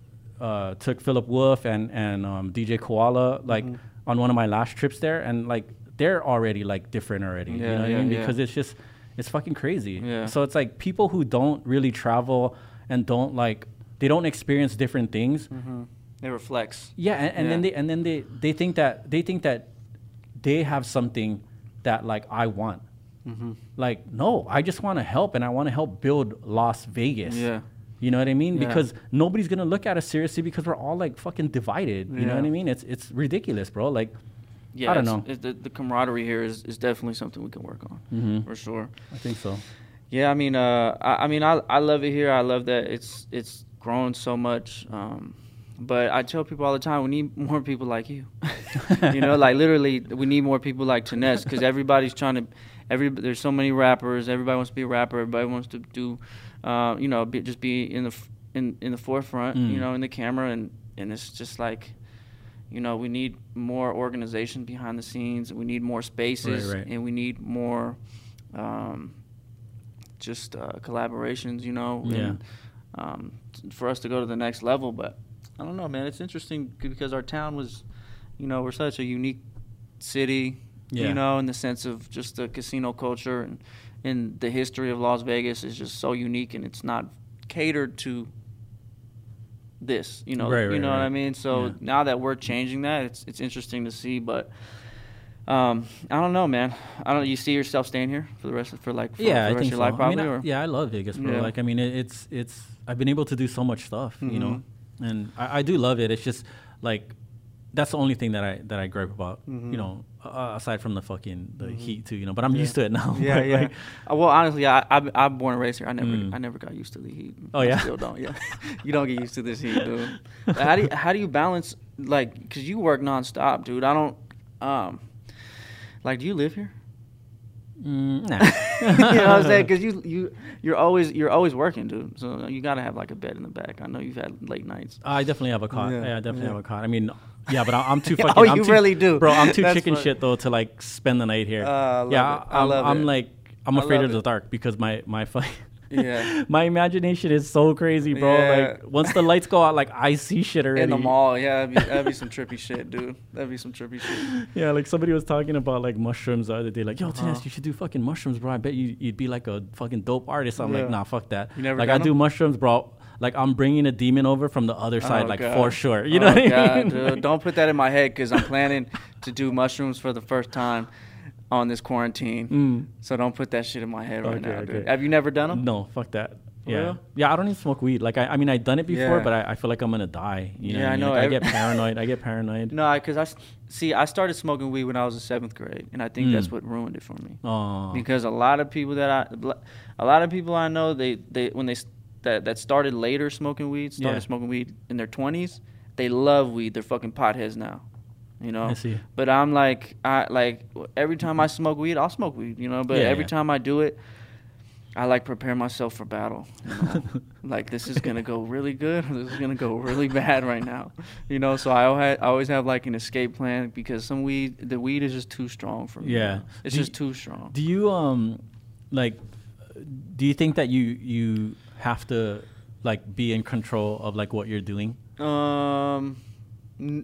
uh took Philip Wolf and and um, D J Koala like on one of my last trips there, and like they're already like different already. you Yeah, know what yeah, I mean? yeah. Because it's just it's fucking crazy. Yeah. So it's like people who don't really travel and don't like they don't experience different things. It reflects. Yeah, and, and then Yeah. they and then they they think that they think that they have something that like I want. Mm-hmm. Like no, I just want to help and I want to help build Las Vegas. Yeah. You know what I mean? Yeah. Because nobody's gonna look at us seriously because we're all like fucking divided. You know what I Yeah. mean? It's it's ridiculous, bro. Like Yeah, I don't it's- know. it's the, the camaraderie here is, is definitely something we can work on Mhm. for sure. I think so. Yeah, I mean, uh, I, I mean, I, I love it here. I love that it's it's grown so much. Um, but I tell people all the time, we need more people like you. You know, like literally, we need more people like Tinez because everybody's trying to. Every there's so many rappers. Everybody wants to be a rapper. Everybody wants to do, uh, you know, be, just be in the f- in in the forefront. Mm. You know, in the camera, and and it's just like. You know, we need more organization behind the scenes. We need more spaces, Right, right. and we need more, um, just uh, collaborations. You know, Yeah. and, um, t- for us to go to the next level. But I don't know, man. It's interesting c- because our town was, you know, we're such a unique city. Yeah. You know, in the sense of just the casino culture and and the history of Las Vegas is just so unique, and it's not catered to this, you know, Right, you right, know what I right. mean? So Yeah. now that we're changing that, it's it's interesting to see, but um, I don't know, man. I don't. You see yourself staying here for the rest of for like for, yeah, for the I rest think of so. your life, probably, I mean, I- or yeah, I love Vegas, bro. Yeah. Like, I mean, it, it's it's I've been able to do so much stuff, you know, Mm-hmm. and I, I do love it. It's just like that's the only thing that I that I gripe about, Mm-hmm. you know, uh, aside from the fucking the heat too, you know. But I'm used to it now. Yeah, But, yeah. like, Uh, well, honestly, I, I I'm born and raised here. I never Mm. I never got used to the heat. Oh, I yeah? still don't. Yeah, you don't get used to this heat, dude. But how do you, how do you balance like because you work nonstop, dude? I don't um like do you live here? Mm, nah. You know what I'm saying? Because you you you're always you're always working, dude. So you gotta have like a bed in the back. I know you've had late nights. I definitely have a cot. Yeah, Yeah, I definitely yeah. have a cot. I mean, yeah, but I, I'm too Oh, fucking. I'm you too, really do. bro. I'm too That's chicken funny. shit though to like spend the night here. Uh, I love yeah, it. I I'm, love I'm it. like I'm I afraid love of the it. dark because my my fucking. Yeah. My imagination is so crazy, bro. Yeah. Like once the lights go out, like I see shit already. In the mall, yeah, that'd be, that'd be some trippy shit, dude. That'd be some trippy shit. Yeah, like somebody was talking about like mushrooms the other day. Like, yo, Uh-huh. Tines, you should do fucking mushrooms, bro. I bet you you'd be like a fucking dope artist. I'm Yeah. like, nah, fuck that. You never like done I do them? mushrooms, bro. Like I'm bringing a demon over from the other side, Oh, like God. for sure. You Oh, know what I God, mean? dude. Don't put that in my head because I'm planning to do mushrooms for the first time on this quarantine. Mm. So don't put that shit in my head right Okay, now, okay. dude. Have you never done them? No, fuck that. For Yeah, real? yeah. I don't even smoke weed. Like I, I mean, I done it before, Yeah. but I, I feel like I'm gonna die. You know Yeah, what I mean? know. Like, I Every- get paranoid. I get paranoid. No, because I s- see. I started smoking weed when I was in seventh grade, and I think Mm. that's what ruined it for me. Oh, Because a lot of people that I, a lot of people I know, they, they when they s- that that started later smoking weed, started Yeah. smoking weed in their twenties, they love weed. They're fucking potheads now, you know. I see. But I'm like, I like every time I smoke weed, I'll smoke weed, you know. But Yeah, every yeah. time I do it, I like prepare myself for battle. You know? Like this is gonna go really good, or this is gonna go really bad right now, you know. So I always, I always have like an escape plan because some weed, the weed is just too strong for me. Yeah. man. it's Do just you- too strong. Do you um, like, do you think that you you have to like be in control of like what you're doing? Um, n-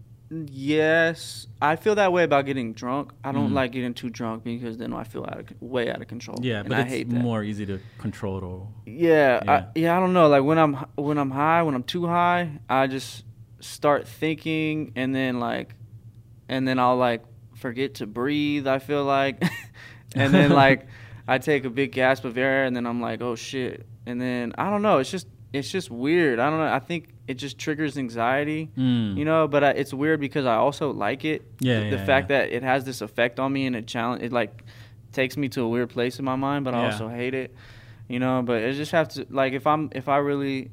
yes, I feel that way about getting drunk. I don't Mhm. like getting too drunk because then I feel out of c- way out of control. Yeah, and but I it's hate that. more easy to control it all. Yeah, Yeah. I, yeah. I don't know. Like when I'm h- when I'm high, when I'm too high, I just start thinking, and then like, and then I'll like forget to breathe. I feel like, and then like I take a big gasp of air, and then I'm like, oh shit, and then I don't know. It's just it's just weird. I don't know. I think it just triggers anxiety. Mm. You know, but I, it's weird because I also like it. Yeah, the, yeah, the fact yeah. that it has this effect on me and it challenge it like takes me to a weird place in my mind, but I Yeah. also hate it. You know, but it just have to like if I'm if I really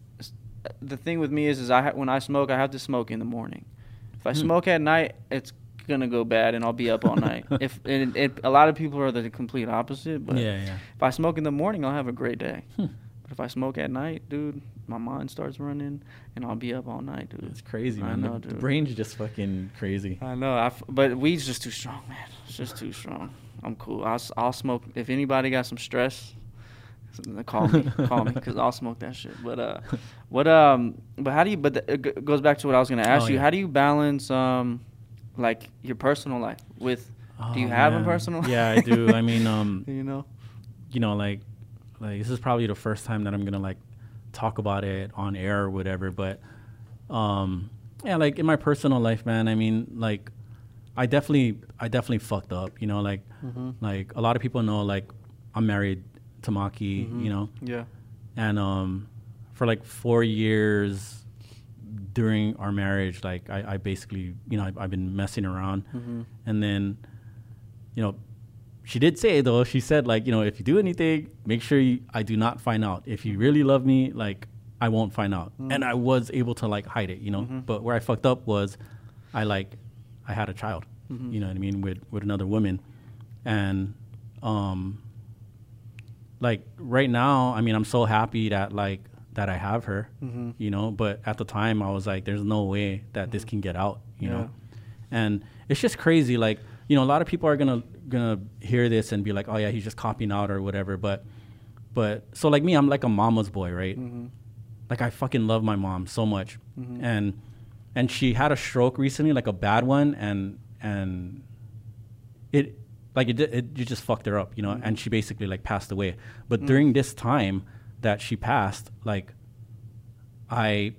the thing with me is is I ha- when I smoke I have to smoke in the morning. If I Hmm. smoke at night, it's gonna go bad and I'll be up all night. If and it, a lot of people are the complete opposite, but yeah, yeah. if I smoke in the morning, I'll have a great day. Hmm. But if I smoke at night, dude, my mind starts running and I'll be up all night, dude. It's crazy, I man. know, the, the dude. brain's just fucking crazy. I know, I f- but weed's just too strong, man. It's just too strong. I'm cool. I'll, s- I'll smoke. If anybody got some stress, s- call me, call me, because I'll smoke that shit. But uh, what um, but how do you? But the, it g- goes back to what I was gonna ask Oh, you. yeah. How do you balance um, like your personal life with? Do you Oh, have a man. personal life? Yeah, I do. I mean, um, you know. you know, like, like this is probably the first time that I'm gonna like talk about it on air or whatever. But, um, yeah, like in my personal life, man. I mean, like, I definitely, I definitely fucked up. You know, like, Mhm. like a lot of people know, like, I'm married to Maki. Mhm. You know, Yeah. and um, for like four years during our marriage, like I, I basically, you know, I, I've been messing around, Mhm. and then, you know, she did say though, she said like, you know, if you do anything, make sure you, I do not find out. If you really love me, like I won't find out. Mm. And I was able to like hide it, you know. Mhm. But where I fucked up was, I like, I had a child, Mhm. you know what I mean, with with another woman, and um, like right now, I mean, I'm so happy that like that I have her, Mhm. you know. But at the time, I was like, there's no way that this can get out, you Yeah. know. And it's just crazy, like, you know, a lot of people are gonna gonna hear this and be like, oh yeah, he's just copying out or whatever. But but so like me, I'm like a mama's boy, right? Mhm. Like I fucking love my mom so much, Mhm. and and she had a stroke recently, like a bad one, and and it like it di- it, it just fucked her up, you know. Mhm. And she basically like passed away. But Mm. during this time that she passed, like I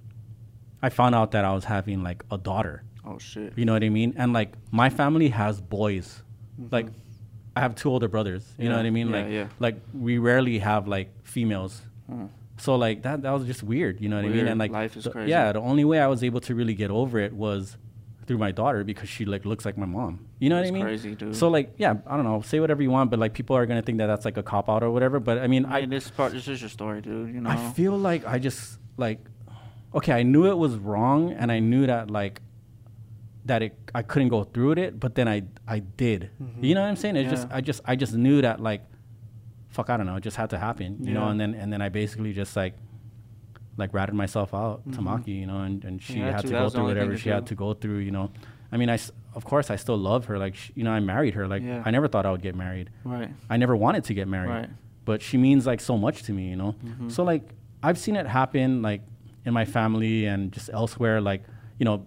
I found out that I was having like a daughter. Oh shit. You know what I mean? And like my family has boys. Like I have two older brothers. You know Yeah, what I mean? yeah, like yeah. like we rarely have like females. Mm. So like that that was just weird. You know what I mean? Weird. And like Life is the- crazy. yeah, the only way I was able to really get over it was through my daughter because she like looks like my mom. You know what That's I mean? crazy, dude. So like yeah, I don't know. Say whatever you want, but like people are gonna think that that's like a cop out or whatever. But I mean, I I mean, this part, this is your story, dude. You know. I feel like I just like okay, I knew it was wrong, and I knew that like that it I couldn't go through with it, but then I I did. Mm-hmm. You know what I'm saying? It's Yeah. just I just I just knew that like, fuck, I don't know, it just had to happen. You know, Yeah. and then and then I basically just like like ratted myself out to Mhm. Maki, you know, and, and she Yeah, had too, to that go was the through only thing whatever to she had do. to go through. You know, I mean, I s- of course I still love her. Like sh you know, I married her. Like Yeah. I never thought I would get married. Right. I never wanted to get married. Right. But she means like so much to me, you know. Mhm. So like I've seen it happen like in my family and just elsewhere. Like you know,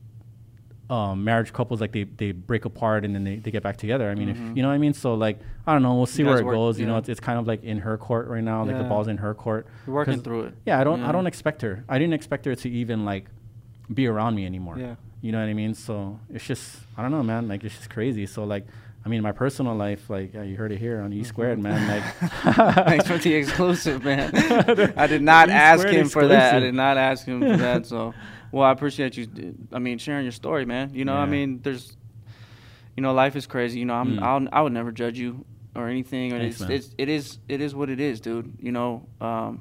um, marriage couples like they they break apart and then they, they get back together. I mean, Mhm. if you know what I mean. So like I don't know. We'll see You where guys it work- goes. You know, yeah. it's, it's kind of like in her court right now. Like the Yeah. ball's in her court. You're working 'Cause- through it. Yeah, I don't Yeah. I don't expect her. I didn't expect her to even like be around me anymore. Yeah. You know what I mean? So it's just I don't know, man. Like it's just crazy. So like. I mean, my personal life, like yeah, you heard it here on E Squared, man. Like, Thanks for the exclusive, man. I did not E ask Squared him for that. I exclusive. did not ask him for that. So, well, I appreciate you. d- I mean, sharing your story, man. You know, I Yeah. mean, there's, you know, life is crazy. You know, I'm, Mm. I'll, I would never judge you or anything. Or Thanks, it's, man. it's, it is, it is what it is, dude. You know, um,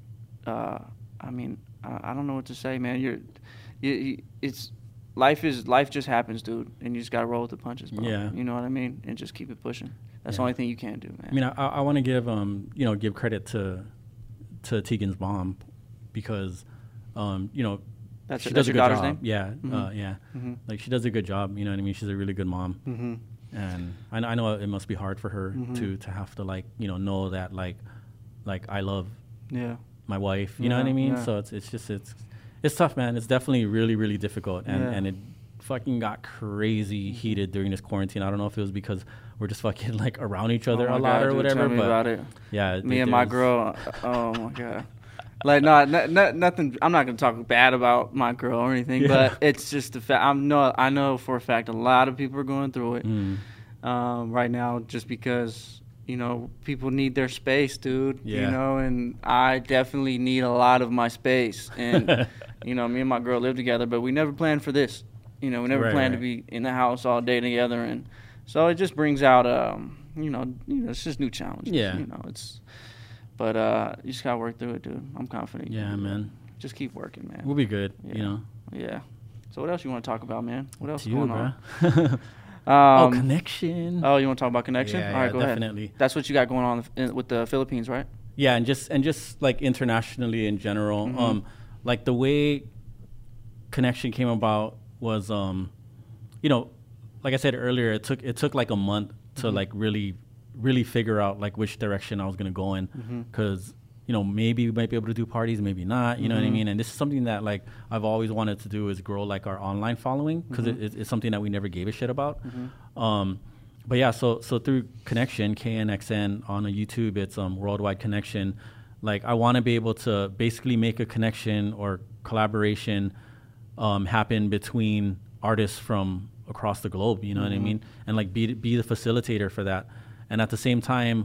uh, I mean, I, I don't know what to say, man. You're, you, you, it's. Life is life just happens, dude, and you just gotta roll with the punches, bro. Yeah. You know what I mean, and just keep it pushing. That's the Yeah. only thing you can do, man. I mean, I, I want to give um, you know, give credit to to Tegan's mom because, um, you know, That's- she that's does a your good daughter's job. name? Yeah, Mhm. uh, yeah. Mhm. Like she does a good job. You know what I mean? She's a really good mom, Mhm. and I, kn- I know it must be hard for her Mhm. to to have to like you know know that like like I love Yeah. my wife. You know what I Yeah, mean? yeah. So it's it's just it's it's tough, man. It's definitely really really difficult, and Yeah. and it fucking got crazy heated during this quarantine. I don't know if it was because we're just fucking like around each other Oh a my lot God, or dude, whatever. Tell me but about it. yeah, Me th- and my there's- girl. uh, Oh my God. Like no, n- n- nothing. I'm not gonna talk bad about my girl or anything, Yeah. but it's just the fact. I'm no. I know for a fact a lot of people are going through it Mm. um, right now, just because you know people need their space, dude. Yeah. You know, and I definitely need a lot of my space. And you know, me and my girl live together, but we never planned for this. You know, we never Right, planned to right. be in the house all day together, and so it just brings out, um, you know, you know, it's just new challenges. Yeah. You know, it's, but uh, you just gotta work through it, dude. I'm confident. you Yeah, can do it. man. Just keep working, man. We'll be good. Yeah. You know. Yeah. So what else you want to talk about, man? What else To is you, going bro. on? oh, Um, connection. oh, you want to talk about connection? Yeah, All right, yeah, go definitely. ahead. That's what you got going on in- with the Philippines, right? Yeah, and just and just like internationally in general, Mhm. um, like the way connection came about was, um, you know, like I said earlier, it took it took like a month to Mhm. like really really figure out like which direction I was gonna go in, Mhm. because you know maybe we might be able to do parties, maybe not. You know what I Mhm. mean? And this is something that like I've always wanted to do is grow like our online following because Mhm. it, it's something that we never gave a shit about. Mhm. Um, but yeah, so so through Connection, K N X N on a YouTube, it's um Worldwide Connection. Like I want to be able to basically make a connection or collaboration um, happen between artists from across the globe. You know what I Mhm. mean? And like be be the facilitator for that. And at the same time,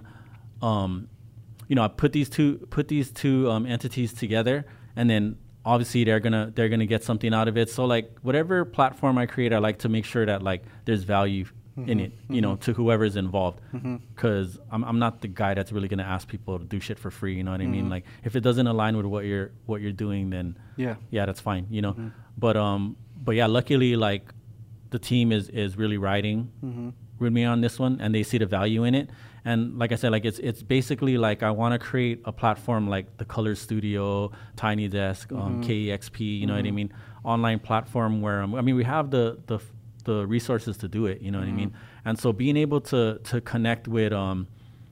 um, you know, I put these two put these two um, entities together, and then obviously they're gonna they're gonna get something out of it. So like whatever platform I create, I like to make sure that like there's value in it, you know, to whoever's involved. Mhm. Because I'm I'm not the guy that's really gonna ask people to do shit for free. You know what I mean? Mhm. Like if it doesn't align with what you're what you're doing, then Yeah. yeah, that's fine. You know, Mhm. but um, but yeah, luckily like the team is is really riding Mhm. with me on this one, and they see the value in it. And like I said, like it's it's basically like I want to create a platform like the Color Studio, Tiny Desk, um, Mhm. K E X P. You know what I Mhm. mean? Online platform where um, I mean we have the the f- the resources to do it. You know what I mean? And so being able to to connect with um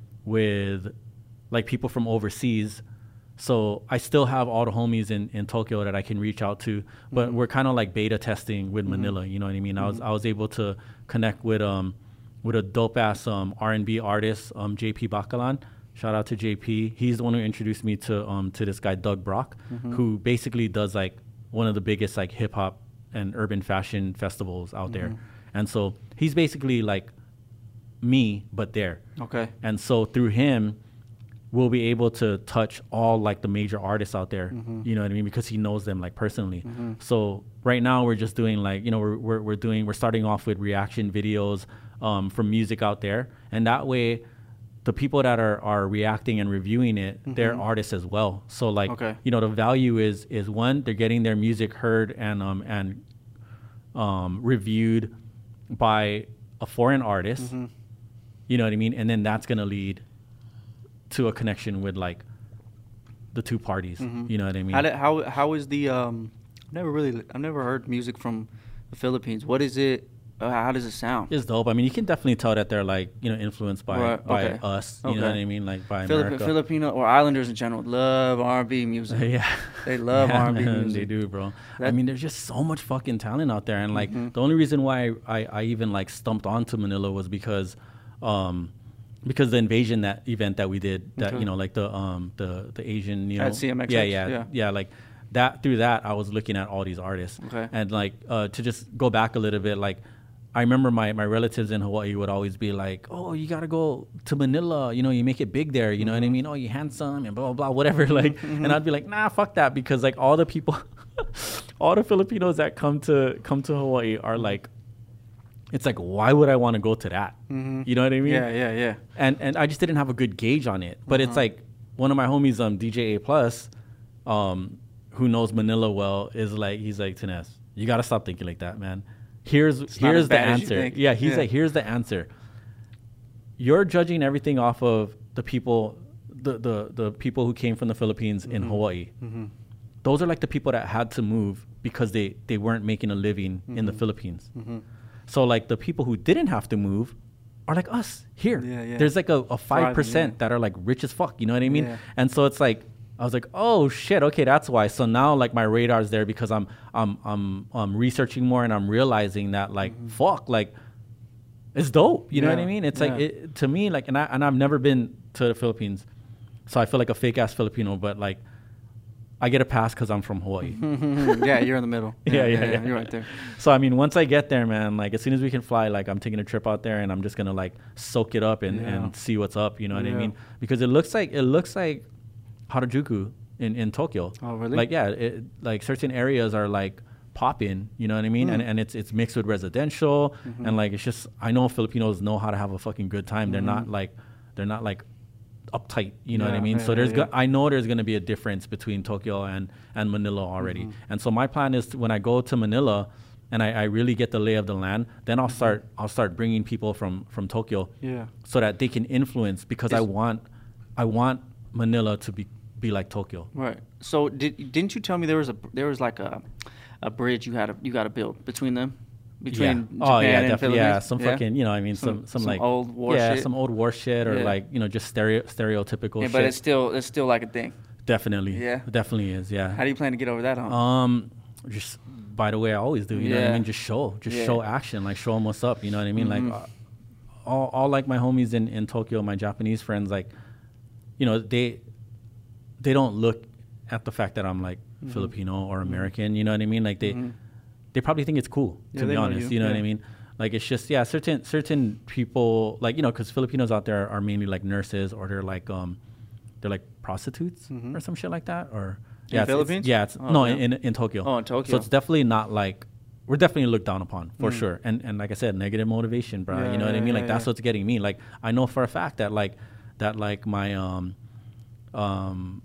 with like people from overseas. So I still have all the homies in, in Tokyo that I can reach out to, but we're kind of like beta testing with Manila. You know what I mean? I was I was able to connect with um with a dope ass um R and B artist, um J P Bakalan. Shout out to J P. He's the one who introduced me to um to this guy Doug Brock, who basically does like one of the biggest like hip hop and urban fashion festivals out there. And so he's basically like me but there. Okay. And so through him, we'll be able to touch all like the major artists out there. You know what I mean? Because he knows them like personally. So right now we're just doing like, you know, we're, we're, we're doing, we're starting off with reaction videos um, from music out there. And that way the people that are, are reacting and reviewing it, they're artists as well. So like, Okay. you know, the value is, is one, they're getting their music heard and, um, and, um, reviewed by a foreign artist. Mm-hmm. You know what I mean? And then that's gonna lead to a connection with like the two parties. Mhm. You know what I mean? How, did, how how is the um? I've never really I've never heard music from the Philippines. What is it? Uh, how does it sound? It's dope. I mean, you can definitely tell that they're like, you know, influenced by Right, by okay. us. You know what Okay. I mean? Like by Filip- America. Filipino or Islanders in general love R and B music. Yeah. They love Yeah, R and B man, music. They do, bro. I That- mean, there's just so much fucking talent out there, and like Mhm. the only reason why I, I even like stumped onto Manila was because, um, because the invasion that event that we did, that Okay. you know, like the um the the Asian, you know, At C M X yeah, X, yeah, yeah. yeah, like that. Through that, I was looking at all these artists, Okay. and like uh, to just go back a little bit, like. I remember my, my relatives in Hawaii would always be like, oh, you got to go to Manila. You know, you make it big there. You know what I mean? Oh, you're handsome and blah, blah, blah, whatever. Like, and I'd be like, nah, fuck that. Because like all the people, all the Filipinos that come to come to Hawaii are like, it's like, why would I want to go to that? Mhm. You know what I mean? Yeah, yeah, yeah. And and I just didn't have a good gauge on it. But it's Uh-huh. like one of my homies, um, D J A Plus, um, who knows Manila well, is like, he's like, Tines, you got to stop thinking like that, man. Here's not as here's the bad as you answer. think. Yeah, he's Yeah. like, here's the answer. You're judging everything off of the people, the the, the people who came from the Philippines in Hawaii. Mhm. Those are like the people that had to move because they, they weren't making a living in the Philippines. Mhm. So like the people who didn't have to move are like us here. Yeah, yeah. There's like a, a five percent yeah. that are like rich as fuck. You know what I mean? Yeah. And so it's like I was like, oh shit, okay, that's why. So now like my radar's there because I'm I'm I'm I'm researching more and I'm realizing that like fuck, like it's dope. You know what I Mm-hmm. Yeah, mean? It's yeah. like it, to me, like and I and I've never been to the Philippines, so I feel like a fake ass Filipino, but like I get a pass because I'm from Hawaii. yeah, you're in the middle. Yeah, yeah, yeah. You're right there. So I mean, once I get there, man, like as soon as we can fly, like I'm taking a trip out there and I'm just gonna like soak it up and, Yeah. and see what's up. You know what I Yeah. mean? Because it looks like it looks like Harajuku in, in Tokyo. Oh, really? Like yeah, it, like certain areas are like popping. You know what I mean? Hmm. And and it's it's mixed with residential Mm-hmm. and like it's just I know Filipinos know how to have a fucking good time. They're not Mhm. like they're not like uptight, you know what I Yeah, mean? yeah, So there's yeah, go- yeah. I know there's going to be a difference between Tokyo and, and Manila already. Mm-hmm. And so my plan is to, when I go to Manila and I, I really get the lay of the land, then I'll start I'll start bringing people from, from Tokyo Yeah. so that they can influence because I Is- want I want Manila to be be like Tokyo. Right. So did didn't you tell me there was a there was like a a bridge you had to, you got to build between them, between yeah. Japan oh yeah, and definitely. Yeah, Philippines? some fucking, you know, I mean, some Some- some, some like old war yeah, shit. some old war shit, or Yeah. like you know, just stereo stereotypical Yeah, shit. but it's still it's still like a thing. definitely, Yeah. definitely is. Yeah. How do you plan to get over that hump? Um, just by the way I always do. You know what I Yeah. mean? Just show, just Yeah. show action, like show them what's up. You know what I mean? Mhm. Like uh, all, all like my homies in, in Tokyo, my Japanese friends, like, you know, they they don't look at the fact that I'm like Mm-hmm. Filipino or American. You know what I mean? Like they Mhm. they probably think it's cool, Yeah, to they be know honest. you, You know what yeah. I mean? Like it's just yeah, certain certain people like you know because Filipinos out there are mainly like nurses or they're like um they're like prostitutes Mhm. or some shit like that or In yeah it's- it's- Philippines? yeah it's Oh, no yeah. in, in in Tokyo. Oh, in Tokyo. So it's definitely not like we're definitely looked down upon for Mm. sure. And and like I said, negative motivation, bro. Yeah, you know what I yeah, mean? Like yeah, that's yeah. what's getting me. Like I know for a fact that like that like my um um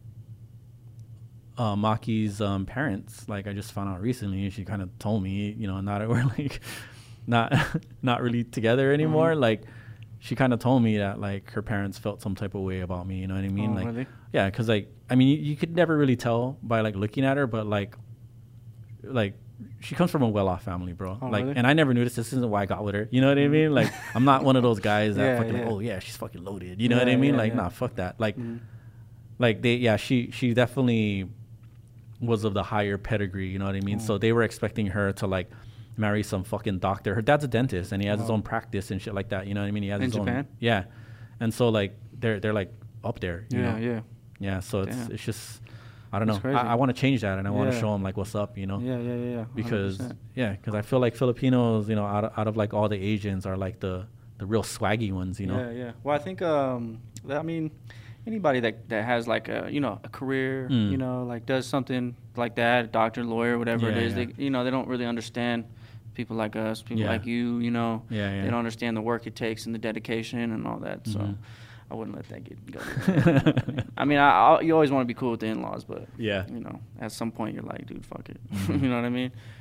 uh, Maki's um, parents, like I just found out recently, she kind of told me, you know, now that we're like not not really together anymore, Mhm. like she kind of told me that like her parents felt some type of way about me. You know what I mean? Oh, like, really? yeah, because like I mean, you, you could never really tell by like looking at her, but like, like she comes from a well-off family, bro. Oh, like, really? and I never knew this. This isn't why I got with her. You know what I mean? Like, I'm not one of those guys that Yeah, fucking, yeah. oh yeah, she's fucking loaded. You know Yeah, what I mean? yeah, like, yeah. nah, fuck that. Like, Mhm. like they, yeah, she she definitely was of the higher pedigree. You know what I mean? Mm. So they were expecting her to like marry some fucking doctor. Her dad's a dentist, and he has his Wow. own practice and shit like that. You know what I mean? He has In his Japan? own, yeah. And so like they're they're like up there. You Yeah, know? yeah. Yeah, so it's Damn. it's just I don't That's know. crazy. I, I want to change that, and I want to Yeah. show them like what's up, you know. Yeah, yeah, yeah, yeah. Because one hundred percent. yeah, because I feel like Filipinos, you know, out of, out of like all the Asians are like the the real swaggy ones, you know. Yeah, yeah. Well, I think um, that- I mean, anybody that that has like a you know a career, Mm. you know, like does something like that, doctor, lawyer, whatever it Yeah, is, yeah. they you know they don't really understand people like us, people Yeah. like you, you know. Yeah, yeah. They don't understand the work it takes and the dedication and all that. So. Mhm. I wouldn't let that get go. I mean, I, I, you always want to be cool with the in-laws, but Yeah. you know, at some point you're like, dude, fuck it. Mhm. You know what I mean?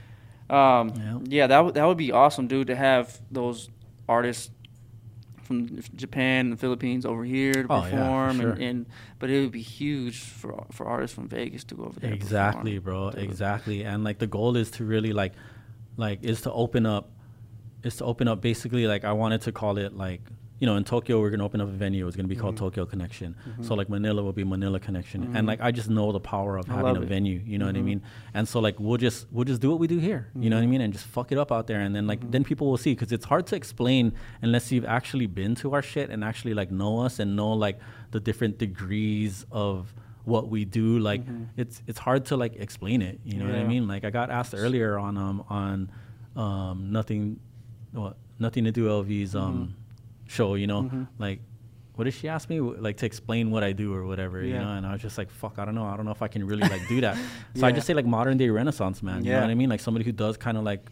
Um, Yeah. yeah, that would that would be awesome, dude, to have those artists from Japan and the Philippines over here to Oh, yeah, for perform, sure. and, and but it would be huge for for artists from Vegas to go over there. and Exactly, perform, bro. dude. Exactly. And like the goal is to really like, like is to open up, is to open up basically like I wanted to call it like, you know, in Tokyo we're gonna open up a venue. It's gonna be called Mm-hmm. Tokyo Connection. So like Manila will be Manila Connection. And like I just know the power of I having love a it. venue. You know what I Mhm. mean? And so like we'll just we'll just do what we do here. You know what I mean? And just fuck it up out there. And then like Mm-hmm. then people will see, because it's hard to explain unless you've actually been to our shit and actually like know us and know like the different degrees of what we do. Like it's it's hard to like explain it. You know what I Mm-hmm. Yeah. mean? Like I got asked earlier on um on um nothing what nothing to do L V's um Mm-hmm. show, you know, like what did she ask me, W- like to explain what I do or whatever, you Yeah. know? And I was just like, fuck, I don't know, I don't know if I can really like do that. So I Yeah. just say like modern day Renaissance man, you know Yeah. what I mean? Like somebody who does kind of like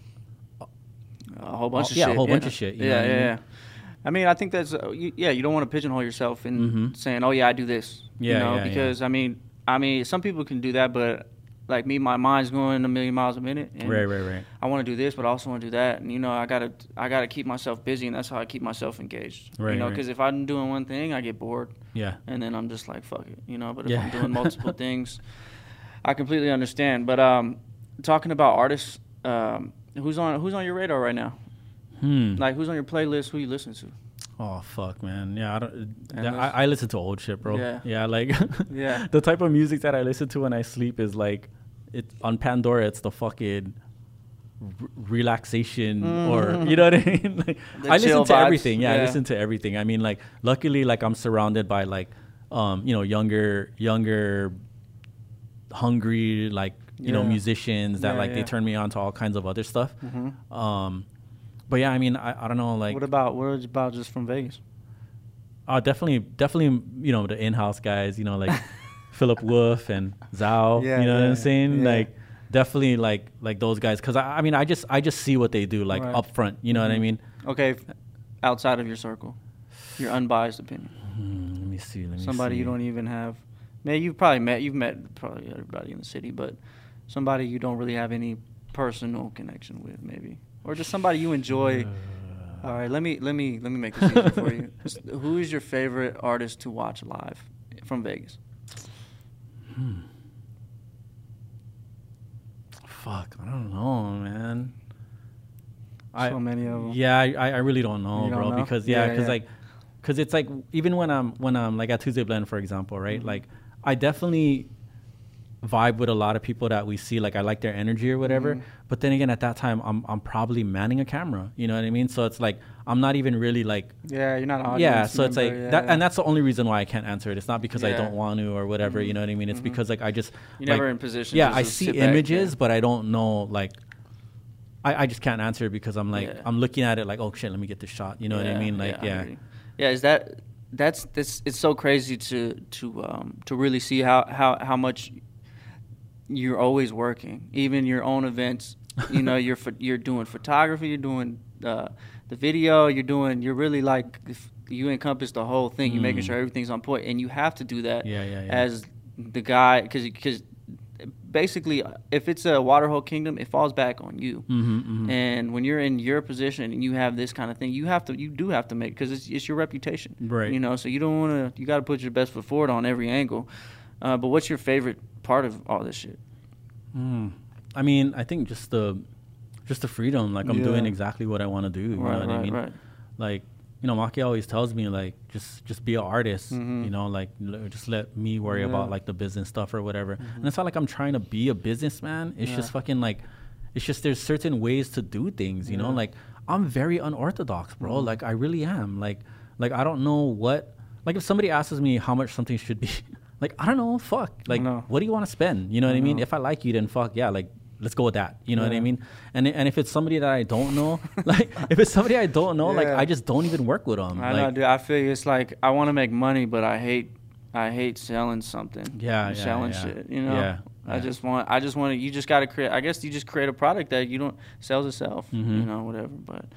A whole bunch Oh, of yeah, a shit. whole bunch of shit, you know Yeah, what I yeah, mean? yeah. I mean, I think that's uh, you, yeah. You don't want to pigeonhole yourself in Mhm. saying, "Oh yeah, I do this." Yeah, you know, yeah, yeah. because I mean, I mean, some people can do that, but like me, my mind's going a million miles a minute. And right, right, right. I want to do this, but I also want to do that, and you know, I gotta, I gotta keep myself busy, and that's how I keep myself engaged. Right, You know, right. because if I'm doing one thing, I get bored, Yeah. and then I'm just like, fuck it, you know. But if Yeah. I'm doing multiple things, I completely understand. But um, talking about artists, um, who's on, who's on your radar right now? Hmm. Like, who's on your playlist? Who you listen to? Oh fuck, man. Yeah, I don't. And Yeah, those- I, I listen to old shit, bro. Yeah. Yeah, like Yeah. the type of music that I listen to when I sleep is like, it on Pandora. It's the fucking r- relaxation, or you know what I mean. Like, Mm-hmm. The I listen chill to vibes, everything. Yeah, I yeah. listen to everything. I mean, like, luckily, like I'm surrounded by like, um, you know, younger, younger, hungry, like you know, Yeah. musicians that Yeah, like yeah. they turn me on to all kinds of other stuff. Mhm. Um, but yeah, I mean, I, I don't know, like. What about what about just from Vegas? Uh, definitely, definitely, you know, the in-house guys, you know, like Philip Wolf and Zhao, Yeah, you know what yeah, I'm saying? yeah. Like, definitely, like, like those guys, because I, I mean, I just, I just see what they do, like Right. up front, you know what I Mhm. mean? Okay, f- outside of your circle, your unbiased opinion. Hmm, let me see, let me Somebody see. you don't even have. Man, you've probably met. You've met probably everybody in the city, but somebody you don't really have any personal connection with, maybe, or just somebody you enjoy. All right, let me let me let me make this easy for you. Just, who is your favorite artist to watch live from Vegas? Hmm. Fuck, I don't know, man. I, So many of 'em. Yeah, I, I I really don't know, You don't bro. know? Because yeah, Yeah, because yeah. like, because it's like even when I'm when I'm like at Tuesday Blend, for example, right? Mhm. Like, I definitely vibe with a lot of people that we see. Like, I like their energy or whatever. Mhm. But then again, at that time, I'm I'm probably manning a camera. You know what I mean? So it's like I'm not even really like. Yeah, you're not an audience Yeah, so it's like member, yeah, that, yeah. and that's the only reason why I can't answer it. It's not because I Yeah. don't want to or whatever. You Mhm. know what I mean? It's Mhm. because like I just You're like, never in position. yeah, just I to see sit back, images, yeah. but I don't know like. I, I just can't answer it because I'm like Yeah. I'm looking at it like, oh shit, let me get this shot. You know what I Yeah, mean? Like I yeah, hear you. Yeah, is that that's this? It's so crazy to to um to really see how how how much you're always working, even your own events. You know, you're pho- you're doing photography, you're doing uh, the video, you're doing you're really like if you encompass the whole thing. You're making Mm. sure everything's on point, and you have to do that Yeah, yeah, yeah. as the guy because because basically if it's a Waterhole Kingdom, it falls back on you. Mm-hmm, mm-hmm. And when you're in your position and you have this kind of thing, you have to, you do have to make, because it's, it's your reputation, Right. You know, so you don't want to, you got to put your best foot forward on every angle. Uh, but what's your favorite part of all this shit? Mm. I mean, I think just the just the freedom. Like I'm Yeah. doing exactly what I want to do. You Right, know what I right, mean? right. Like, you know, Maki always tells me like just just be an artist. Mhm. You know, like l- just let me worry Yeah. about like the business stuff or whatever. And it's not like I'm trying to be a businessman. It's Yeah. just fucking like, it's just there's certain ways to do things. You know, Yeah. like I'm very unorthodox, bro. Mhm. Like I really am. Like like I don't know what. Like if somebody asks me how much something should be, like I don't know. Fuck. Like know. what do you want to spend? You know what I I mean? know. If I like you, then fuck yeah. Like let's go with that. You know what I Yeah. mean? And and if it's somebody that I don't know, like if it's somebody I don't know, like Yeah. I just don't even work with them. I like, know, dude. I feel you. It's like I want to make money, but I hate, I hate selling something. Yeah, and yeah, selling yeah. shit. You know. Yeah, I yeah. just want. I just want to. You just got to create. I guess you just create a product that you don't sells itself. Mhm. You know, whatever.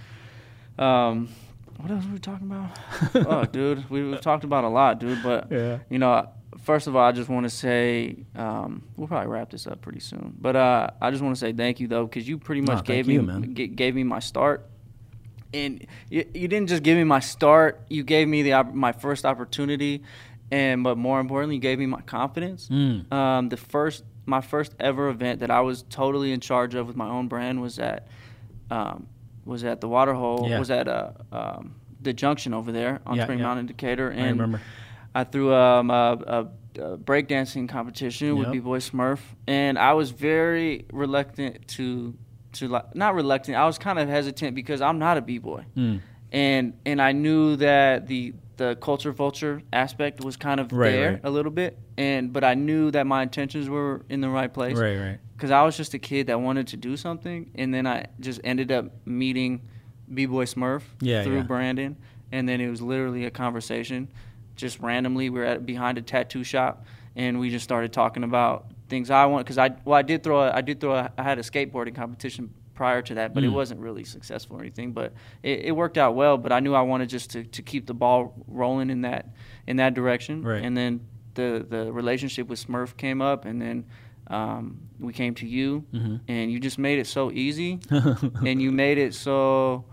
But, um, what else were we talking about? Oh, dude, we, we've talked about a lot, dude. But Yeah. you know, first of all, I just want to say um, we'll probably wrap this up pretty soon. But uh, I just want to say thank you though, because you pretty much No, gave thank me you, man. g- gave me my start, and you, you didn't just give me my start. You gave me the op- my first opportunity, and but more importantly, you gave me my confidence. Mm. Um, the first my first ever event that I was totally in charge of with my own brand was at um, was at the Waterhole. Yeah. Was at uh, um, the Junction over there on Yeah, Spring yeah. Mountain, Decatur, and I remember. I threw um, a, a, a breakdancing competition with Yep. B-Boy Smurf, and I was very reluctant to to like not reluctant. I was kind of hesitant because I'm not a B-boy, Mm. and and I knew that the the culture vulture aspect was kind of Right, there right. a little bit, and but I knew that my intentions were in the right place. Right, right. Because I was just a kid that wanted to do something, and then I just ended up meeting B-Boy Smurf Yeah, through yeah. Brandon, and then it was literally a conversation, just randomly. We were at behind a tattoo shop, and we just started talking about things I want. Because I well, I did throw a, I did throw a, I had a skateboarding competition prior to that, but it Mm. wasn't really successful or anything. But it, it worked out well. But I knew I wanted just to, to keep the ball rolling in that in that direction. Right. And then the the relationship with Smurf came up, and then. Um, we came to you, Mm-hmm. and you just made it so easy, and you made it so,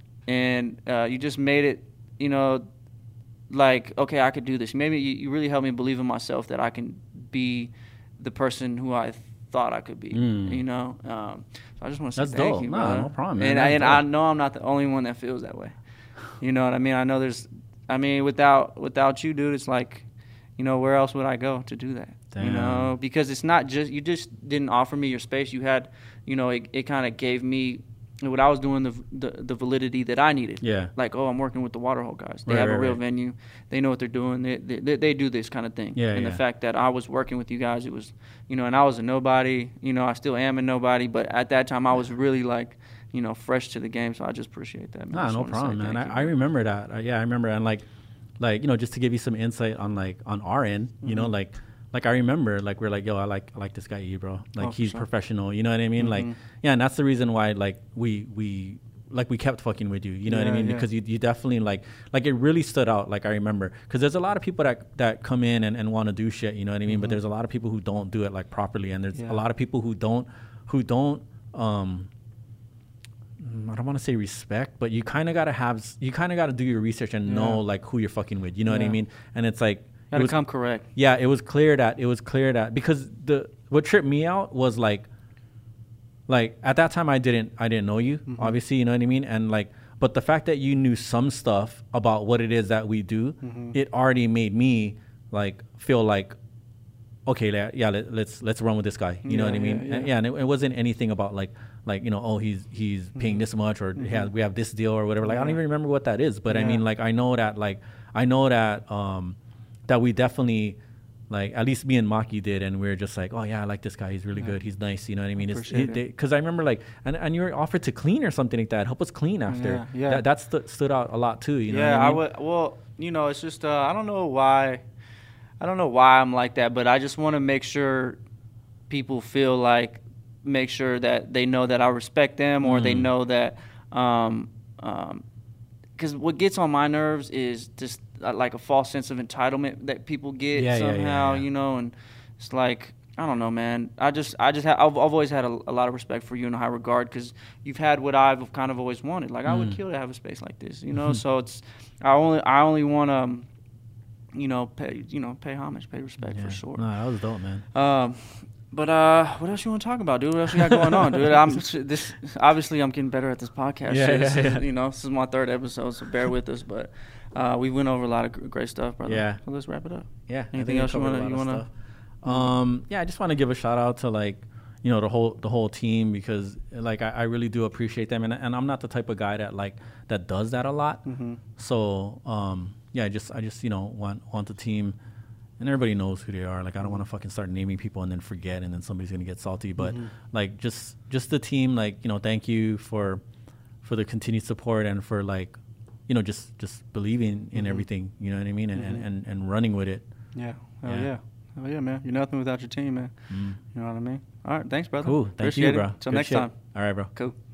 and uh, you just made it, you know, like, okay, I could do this. Maybe you, you really helped me believe in myself that I can be the person who I thought I could be, Mm. you know. Um, so I just want to say That's thank dope. you, No, brother. no problem, man. And, I, That's and I dope. know I'm not the only one that feels that way. You know what I mean? I know there's, I mean, without without you, dude, it's like, you know, where else would I go to do that? You Damn. know, because it's not just, you just didn't offer me your space. You had, you know, it, it kind of gave me, what I was doing, the, the the validity that I needed. Yeah. Like, oh, I'm working with the Waterhole guys. They Right, have a right, real right. venue. They know what they're doing. They they, they, they do this kind of thing. Yeah, and yeah. the fact that I was working with you guys, it was, you know, and I was a nobody. You know, I still am a nobody. But at that time, I was really like, you know, fresh to the game. So I just appreciate that, man. I Nah, just no wanna say problem, man. thank you, I, I remember that. Uh, yeah, I remember. And like, like you know, just to give you some insight on like on our end, you know, Mhm. like, like I remember, like we're like, yo, I like, I like this guy, E, bro. Like Oh, for he's sure. professional. You know what I mean? Like, Mhm. yeah, and that's the reason why, like, we we. Like we kept fucking with you, you know what I Yeah, mean? yeah. Because you, you definitely like, like it really stood out. Like I remember, because there's a lot of people that that come in and, and want to do shit, you know what I mean? But Mhm. there's a lot of people who don't do it like properly, and there's Yeah. a lot of people who don't, who don't, um, mm, I don't want to say respect, but you kind of gotta have, s- you kind of gotta do your research and Yeah. know like who you're fucking with, you know what I Yeah. mean? And it's like, it Gotta was- come correct. yeah, it was clear that it was clear that because the what tripped me out was like, like at that time I didn't I didn't know you, Mhm. obviously, you know what I mean, and like, but the fact that you knew some stuff about what it is that we do, Mhm. it already made me like feel like, okay, la- yeah, let, let's let's run with this guy, you know Yeah, what I mean? yeah, And, yeah. yeah, and it, it wasn't anything about like like you know, oh, he's he's paying this much or he has, we have this deal or whatever. Like I don't Yeah. even remember what that is, but I Yeah. mean, like I know that like I know that um that we definitely, like, at least me and Maki did, and we were just like, oh yeah, I like this guy, he's really Yeah. good, he's nice, you know what I mean? Appreciate it. Because I remember like, and, and you were offered to clean or something like that, help us clean after. Yeah, yeah. That, that stu- stood out a lot too, you know yeah, what I mean? would. Well, you know, it's just uh, I don't know why, I don't know why I'm like that, but I just want to make sure people feel like, make sure that they know that I respect them, or they Mm. know that, um, um, because what gets on my nerves is just uh, like a false sense of entitlement that people get Yeah, yeah, yeah, somehow, yeah. you know, and it's like, I don't know, man. I just, I just, have, I've, I've always had a, a lot of respect for you in high regard, because you've had what I've kind of always wanted. Like I would Mm. kill to have a space like this, you know. So it's, I only, I only want to, um, you know, pay, you know, pay homage, pay respect Yeah. for sure. No, that was dope, man. Um, but uh, what else you want to talk about, dude? What else you got going on, dude? I'm this. Obviously, I'm getting better at this podcast. Yeah, shit. yeah, This is, yeah. You know, this is my third episode, so bear with us. But uh, we went over a lot of gr- great stuff, brother. Yeah. So let's wrap it up. Yeah. I Anything think I else you covered a wanna- lot you of wanna- stuff. Um, yeah, I just want to give a shout out to like, you know, the whole the whole team, because like I, I really do appreciate them, and and I'm not the type of guy that like that does that a lot. Mm-hmm. So um, yeah, I just I just you know want want the team, and everybody knows who they are. Like I don't want to fucking start naming people and then forget, and then somebody's gonna get salty. But Mhm. like just just the team, like you know, thank you for for the continued support and for like, you know, just just believing in Mhm. everything. You know what I mean, and Mhm. and, and, and running with it. Yeah. Hell Yeah. yeah. Hell yeah, man. You're nothing without your team, man. Mm. You know what I mean? All right. Thanks, brother. Cool. Thank Appreciate you, it. bro. Till Good next shit. time. All right, bro. Cool.